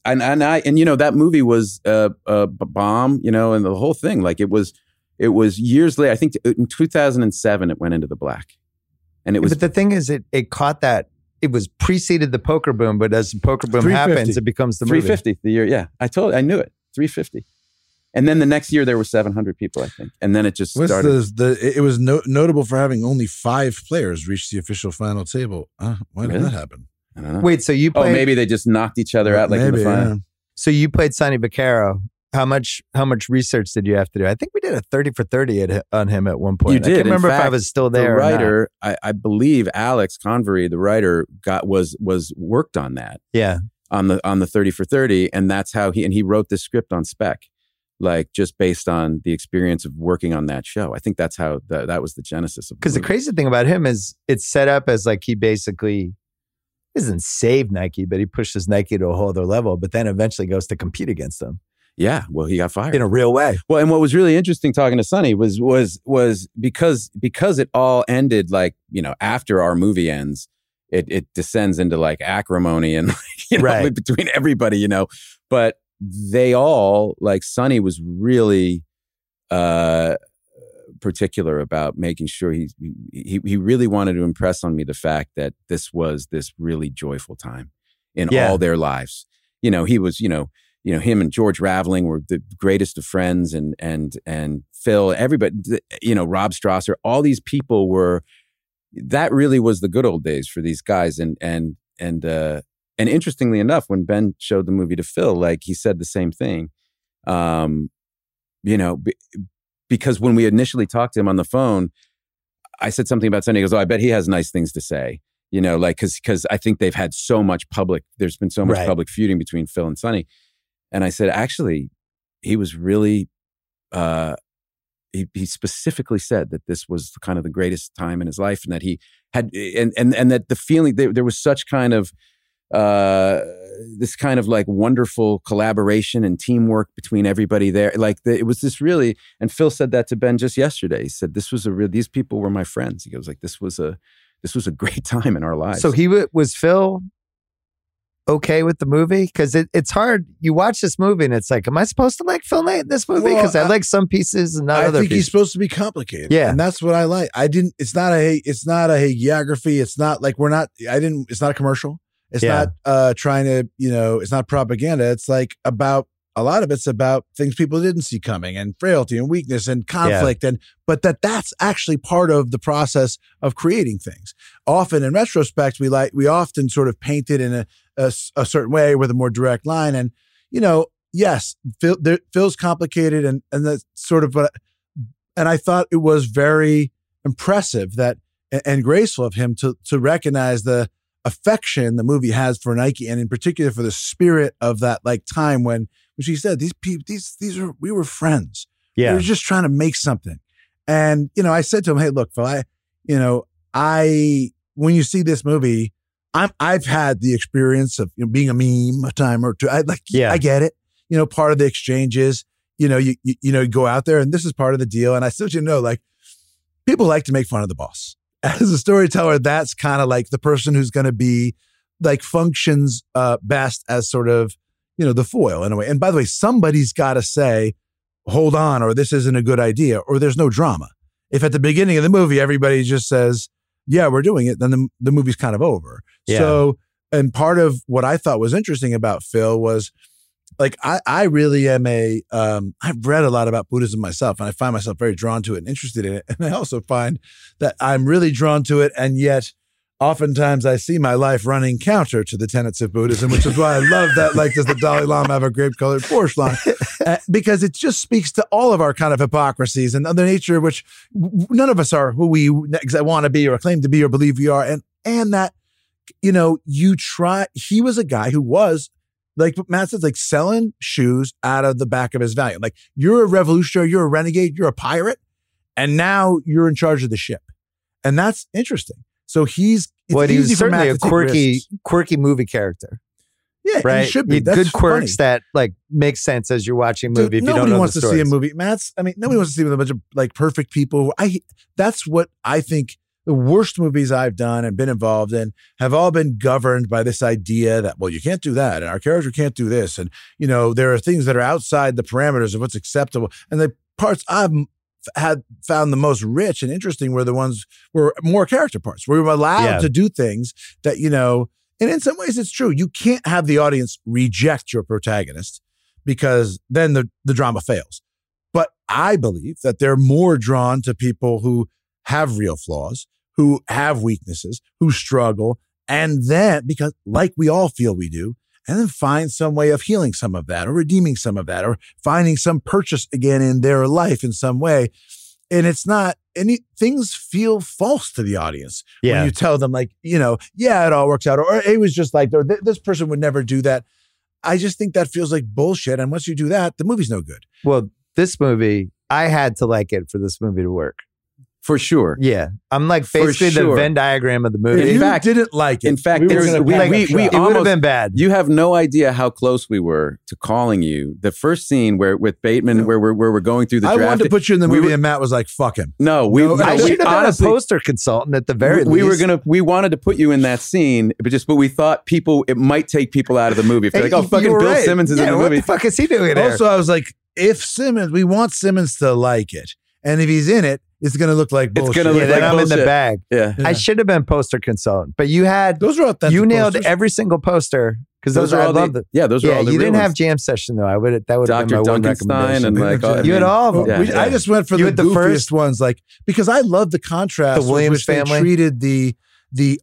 that movie was a bomb, and the whole thing, like it was years later. I think in 2007 it went into the black, and it was. But the thing is, it caught that. It was preceded the poker boom, but as the poker boom happens, it becomes the movie. 350 the year. Yeah, I knew it. 350, and then the next year there were 700 people, I think, and then it just started. It was notable for having only 5 players reach the official final table. Why did that happen? I don't know. Wait, so you played? Oh, maybe they just knocked each other out in the final. Yeah. So you played Sonny Vaccaro. How much research did you have to do? I think we did a 30 for 30 on him at one point. You did. I can't remember if I was still there. The writer, I believe Alex Convery, the writer, was worked on that. Yeah. On the 30 for 30, and that's how he wrote this script on spec, like just based on the experience of working on that show. I think that's how that was the genesis of. Because the crazy thing about him is it's set up as like he basically. doesn't save Nike, but he pushes Nike to a whole other level, but then eventually goes to compete against them. Yeah, well, he got fired in a real way. Well, and what was really interesting talking to Sonny was because it all ended like, you know, after our movie ends, it descends into like acrimony and you know, right. between everybody, you know. But they all, like, Sonny was really particular about making sure he really wanted to impress on me the fact that this was this really joyful time in all their lives. You know, he was, you know, him and George Raveling were the greatest of friends, and Phil, everybody, you know, Rob Strasser, all these people were. That really was the good old days for these guys, and interestingly enough, when Ben showed the movie to Phil, like, he said the same thing, you know, because when we initially talked to him on the phone, I said something about Sonny. He goes, "Oh, I bet he has nice things to say." You know, like, because I think they've had so much public. There's been so much public feuding between Phil and Sonny. And I said, actually, he was really, he specifically said that this was kind of the greatest time in his life, and that he had, and that the feeling, there was such kind of, this kind of like wonderful collaboration and teamwork between everybody there. Like, it was this really, and Phil said that to Ben just yesterday. He said, these people were my friends. He goes, like, this was a great time in our lives. So was Phil okay with the movie? Because it's hard. You watch this movie and it's like, am I supposed to like Phil Knight in this movie? Because I like some pieces and not other pieces. I think he's supposed to be complicated. Yeah. And that's what I like. It's not a hagiography. It's not like it's not a commercial. It's not trying to, you know, it's not propaganda. It's like about, a lot of it's about things people didn't see coming, and frailty and weakness and conflict. But that's actually part of the process of creating things. Often in retrospect, we often sort of paint it in a certain way with a more direct line. And, you know, yes, Phil's complicated and that's sort of and I thought it was very impressive and graceful of him to recognize the affection the movie has for Nike, and in particular for the spirit of that like time when he said, we were friends. Yeah. We were just trying to make something. And, you know, I said to him, hey, look, Phil, when you see this movie, I've had the experience of, you know, being a meme a time or two. I get it. You know, part of the exchange is, you know, you go out there and this is part of the deal. And I still, you know, like, people like to make fun of the boss. As a storyteller, that's kind of like the person who's going to be like functions best as sort of, you know, the foil in a way. And by the way, somebody's got to say, hold on, or this isn't a good idea, or there's no drama. If at the beginning of the movie, everybody just says, yeah, we're doing it, then the movie's kind of over. Yeah. So, and part of what I thought was interesting about Phil was, like, I really am I've read a lot about Buddhism myself, and I find myself very drawn to it and interested in it. And I also find that I'm really drawn to it, and yet oftentimes I see my life running counter to the tenets of Buddhism, which is why I love that, like, does the Dalai Lama have a grape-colored Porsche line? Because it just speaks to all of our kind of hypocrisies and other nature, which none of us are who we want to be or claim to be or believe we are. And that, you know, he was a guy who was, like Matt says, like selling shoes out of the back of his Valiant. Like, you're a revolutionary, you're a renegade, you're a pirate, and now you're in charge of the ship. And that's interesting. So he's certainly a quirky movie character. Yeah, right. He should be. That's good quirks that like make sense as you're watching a movie. If you don't know nobody wants the to see a movie. Nobody wants to see with a bunch of like perfect people. That's what I think. The worst movies I've done and been involved in have all been governed by this idea that, well, you can't do that, and our character can't do this, and, you know, there are things that are outside the parameters of what's acceptable. And the parts I've found the most rich and interesting were the ones were more character parts, where we were allowed to do things that, you know, and in some ways it's true. You can't have the audience reject your protagonist, because then the drama fails. But I believe that they're more drawn to people who have real flaws, who have weaknesses, who struggle, and then, because like we all feel we do, and then find some way of healing some of that, or redeeming some of that, or finding some purchase again in their life in some way. And it's not, things feel false to the audience when you tell them, like, you know, yeah, it all works out, or it was just like, or this person would never do that. I just think that feels like bullshit. And once you do that, the movie's no good. Well, this movie, I had to like it for this movie to work. For sure. Yeah. I'm like basically the Venn diagram of the movie. In fact, didn't like it. In fact, we it would have been bad. You have no idea how close we were to calling you. The first scene with Bateman, where we're going through the draft. I wanted to put you in the movie, and Matt was like, "Fuck him." No, I should have been a poster consultant at the very least. We wanted to put you in that scene, but we thought it might take people out of the movie. If they're like, "Oh, fucking Bill Simmons is in the movie." What the fuck is he doing there? Also, I was like, we want Simmons to like it, and if he's in it, it's going to look like bullshit. It's going to look like I'm bullshit. in the bag. Yeah. I should have been poster consultant, but you had those were authentic. You nailed posters. every single poster because those are all the. Yeah, those are all the. You real didn't have ones. jam session though. That would have been my one recommendation. And like you had all of them. I just went for the goofiest first ones, like because I love the contrast the Williams with which family. They treated the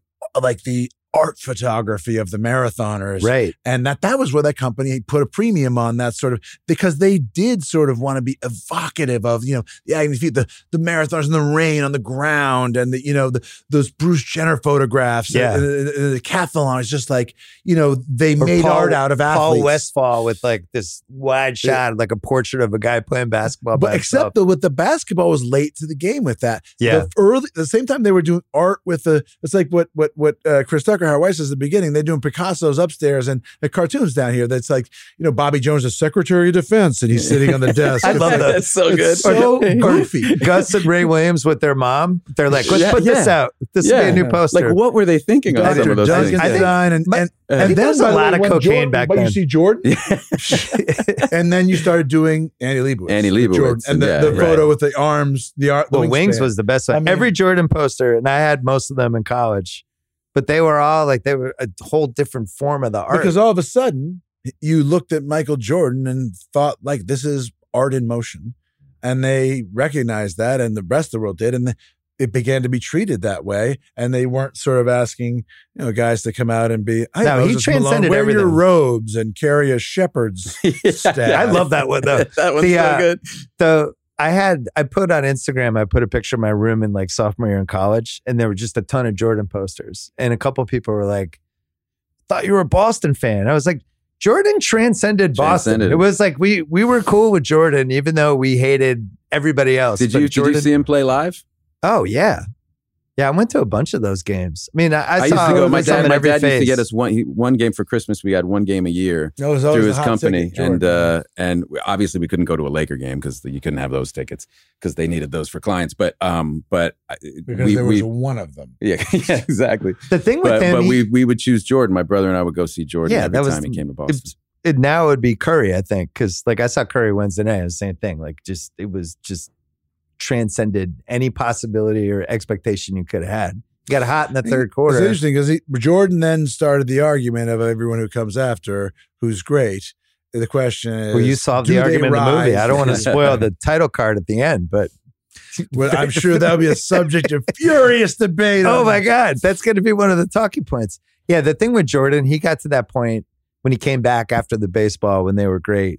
art photography of the marathoners, right? And that was where that company put a premium on that sort of, because they did sort of want to be evocative of the marathoners in the rain on the ground, and those Bruce Jenner photographs, the decathlon. It's just like they made art out of athletes. Paul Westphal with like this wide shot, like a portrait of a guy playing basketball. But except with the basketball was late to the game with that. Yeah, the same time they were doing art with it's like what Chris Tucker, Howard Weiss says at the beginning, they're doing Picasso's upstairs and the cartoons down here. That's like, Bobby Jones is Secretary of Defense and he's sitting on the desk. I love that. That's so good. So goofy. Gus and Ray Williams with their mom. They're like, let's put this out. This will be a new poster. Like, what were they thinking on some of those things? I think there was a lot of cocaine back then. But you see Jordan? And then you started doing Annie Leibovitz. And the photo with the arms, the Wings was the best one. Every Jordan poster, and I had most of them in college. But they were all like, they were a whole different form of the art. Because all of a sudden, you looked at Michael Jordan and thought, like, this is art in motion. And they recognized that, and the rest of the world did. And it began to be treated that way. And they weren't sort of asking, guys to come out and be, he transcended wear everything. your robes and carry a shepherd's staff. I love that one, though. That one's so good. I put on Instagram, I put a picture of my room in like sophomore year in college, and there were just a ton of Jordan posters. And a couple of people were like, thought you were a Boston fan. I was like, Jordan transcended Boston. It was like, we were cool with Jordan, even though we hated everybody else. Did you see him play live? Oh, yeah. Yeah, I went to a bunch of those games. I mean, I used to go. My dad used to phase. get us one game for Christmas. We had one game a year through his company, and obviously we couldn't go to a Laker game because you couldn't have those tickets because they needed those for clients. But there was one of them. Yeah, exactly. The thing with him, but we would choose Jordan. My brother and I would go see Jordan every time he came to Boston. Now it would be Curry, I think, because like I saw Curry Wednesday night. It was the same thing. Like it was just transcended any possibility or expectation you could have had. He got hot in the third quarter. It's interesting because Jordan then started the argument of everyone who comes after who's great. The question is, well, you solved the argument in the movie. I don't want to spoil the title card at the end, but well, I'm sure that'll be a subject of furious debate. Oh my God, that's going to be one of the talking points. Yeah, the thing with Jordan, he got to that point when he came back after the baseball when they were great.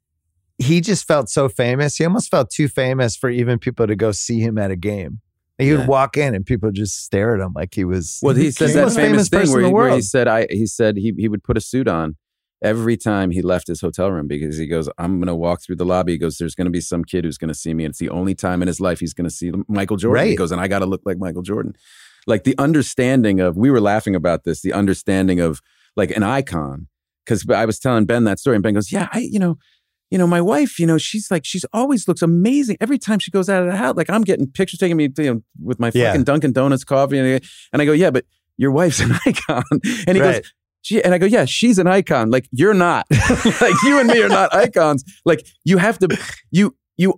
He just felt so famous. He almost felt too famous for even people to go see him at a game. He would walk in and people would just stare at him like he was. Well, he said that famous thing where he said he would put a suit on every time he left his hotel room because he goes, I'm going to walk through the lobby. He goes, there's going to be some kid who's going to see me. And it's the only time in his life he's going to see Michael Jordan. Right. He goes, and I got to look like Michael Jordan. Like the understanding of, we were laughing about this, the understanding of like an icon. Because I was telling Ben that story and Ben goes, yeah, my wife, she's always looks amazing. Every time she goes out of the house, like I'm getting pictures taking me with my fucking Dunkin' Donuts coffee. And I go, yeah, but your wife's an icon. And he goes, and I go, yeah, she's an icon. Like you're not. Like you and me are not icons. Like you have to, you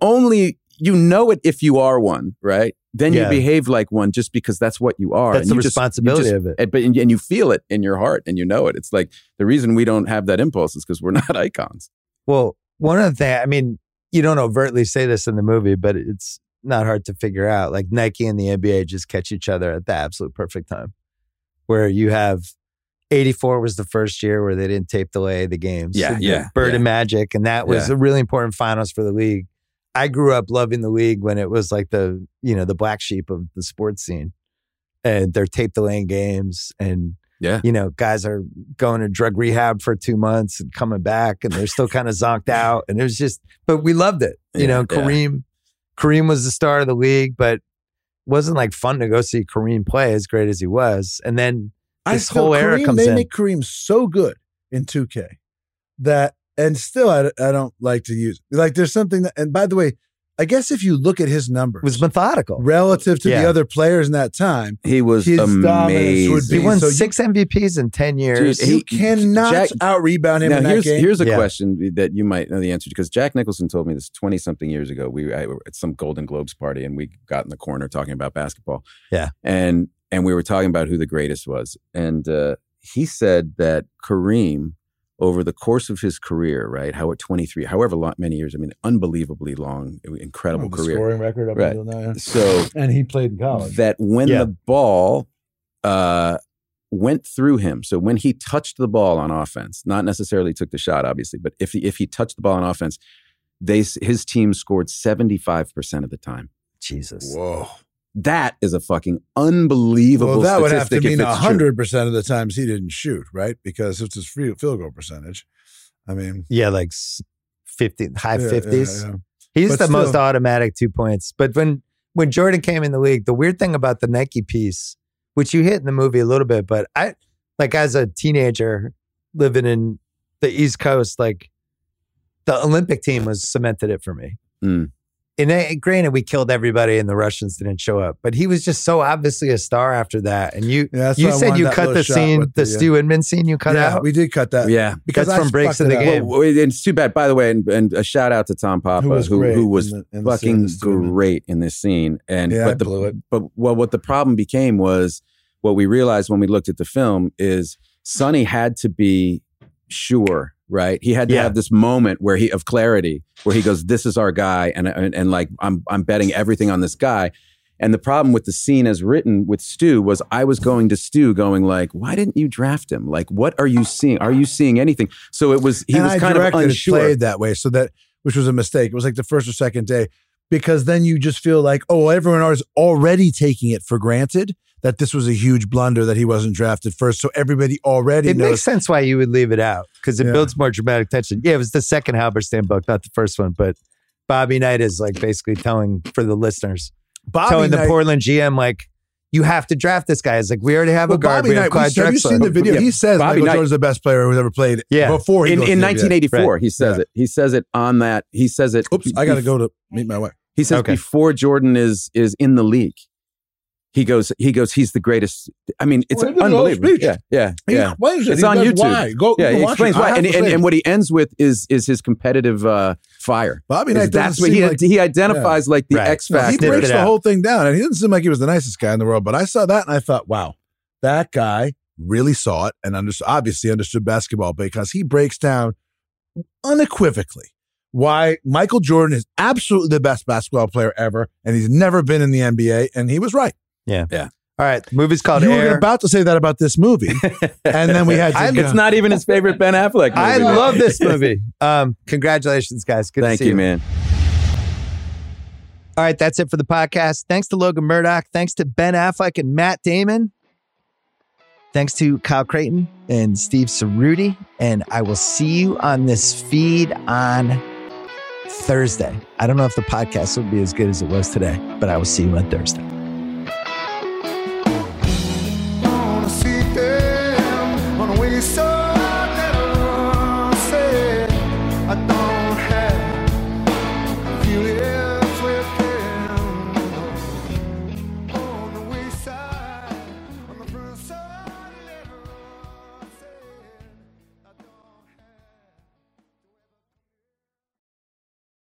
know it if you are one, right? Then you behave like one just because that's what you are. That's the responsibility of it. And you feel it in your heart and you know it. It's like the reason we don't have that impulse is because we're not icons. Well, one of the things, I mean, you don't overtly say this in the movie, but it's not hard to figure out. Like Nike and the NBA just catch each other at the absolute perfect time. Where you have 84 was the first year where they didn't tape delay the games. Bird and Magic. And that was a really important finals for the league. I grew up loving the league when it was like the black sheep of the sports scene. And they're tape delaying games and guys are going to drug rehab for 2 months and coming back and they're still kind of zonked out. And it was just, but we loved it. Kareem was the star of the league, but wasn't like fun to go see Kareem play as great as he was. And then this whole era Kareem, comes they in. make Kareem so good in 2K that, and still I don't like to use it. Like there's something that, and by the way, I guess if you look at his numbers, It was methodical. relative to the other players in that time, He was his dominance amazing. would be. He won so 6 MVPs in 10 years. Dude, you cannot out-rebound him Now, in that game. here's a Yeah. question that you might know the answer to, because Jack Nicholson told me this 20-something years ago. We were at some Golden Globes party, and we got in the corner talking about basketball. Yeah. And we were talking about who the greatest was. And he said that Kareem, over the course of his career, right, how at 23, however many years, I mean, unbelievably long, incredible the career. scoring record up Right. until now. Yeah. So And he played in college. that when the ball went through him, so when he touched the ball on offense, not necessarily took the shot, obviously, but if he touched the ball on offense, his team scored 75% of the time. Jesus. Whoa. That is a fucking unbelievable Well, that would have to statistic mean if it's true. 100% of the times he didn't shoot, right? Because it's his field goal percentage. I mean, Yeah, like 50, high 50s. yeah. He's But the most still- automatic 2 points. But when Jordan came in the league, the weird thing about the Nike piece, which you hit in the movie a little bit, but I, like as a teenager living in the East Coast, like the Olympic team was cemented it for me. Mm. And granted, we killed everybody and the Russians didn't show up, but he was just so obviously a star after that. And you that's why I said wanted you that cut little the shot scene, with the Stu Inman scene you cut Yeah, out. we did cut that. Yeah. Because That's I from Breaks fucked of the it up. Game. Well, it's too bad, by the way, and a shout out to Tom Papa, Who was great who was in the fucking scene. great in this scene. And Yeah, I but blew it. what the problem became was, what we realized when we looked at the film is Sonny had to be sure, right? He had to have this moment of clarity where he goes, "This is our guy," and like I'm betting everything on this guy. And the problem with the scene as written with Stu was I was going to Stu going like, "Why didn't you draft him? Like, what are you seeing? Are you seeing anything?" So he was kind of unsure. It played that way, so that, which was a mistake. It was like the first or second day, because then you just feel like, oh, everyone is already taking it for granted that this was a huge blunder that he wasn't drafted first. So everybody already It knows. makes sense why you would leave it out because it builds more dramatic tension. Yeah, it was the second Halberstam book, not the first one, but Bobby Knight is like basically telling for the listeners, telling the Portland GM, like, you have to draft this guy. It's like, we already have a guard. Bobby We have Knight, Clyde have you Drexler. seen the video? Yeah, He says Bobby Michael Knight- Jordan's the best player who's ever played. Yeah. Before he in goes to the NBA. 1984, Right. he says it. He says it on that. He says it. Oops, I got to go to meet my wife. He says Okay. before Jordan is in the league, he goes, he's the greatest. I mean, it's Well, he did the whole unbelievable. speech. Yeah. He explains it. It's He on does YouTube. why. Go he watch explains it. I why. have And, to say and it. what he ends with is his competitive fire. Bobby Is Knight that's doesn't what seem like- he identifies like the Right. X No, he factor. Sniffed breaks it the out. whole thing down, and he doesn't seem like he was the nicest guy in the world. But I saw that and I thought, wow, that guy really saw it and obviously understood basketball, because he breaks down unequivocally why Michael Jordan is absolutely the best basketball player ever, and he's never been in the NBA, and he was right. Yeah. Yeah. All right. The movie's called You were Air. about to say that about this movie, and then we had to It's not even his favorite Ben Affleck movie. I love this movie. Congratulations, guys. Good to Thank see you, man. All right, that's it for the podcast. Thanks to Logan Murdoch. Thanks to Ben Affleck and Matt Damon. Thanks to Kyle Creighton and Steve Cerruti. And I will see you on this feed on Thursday. I don't know if the podcast will be as good as it was today, but I will see you on Thursday. Wanna see them on the way so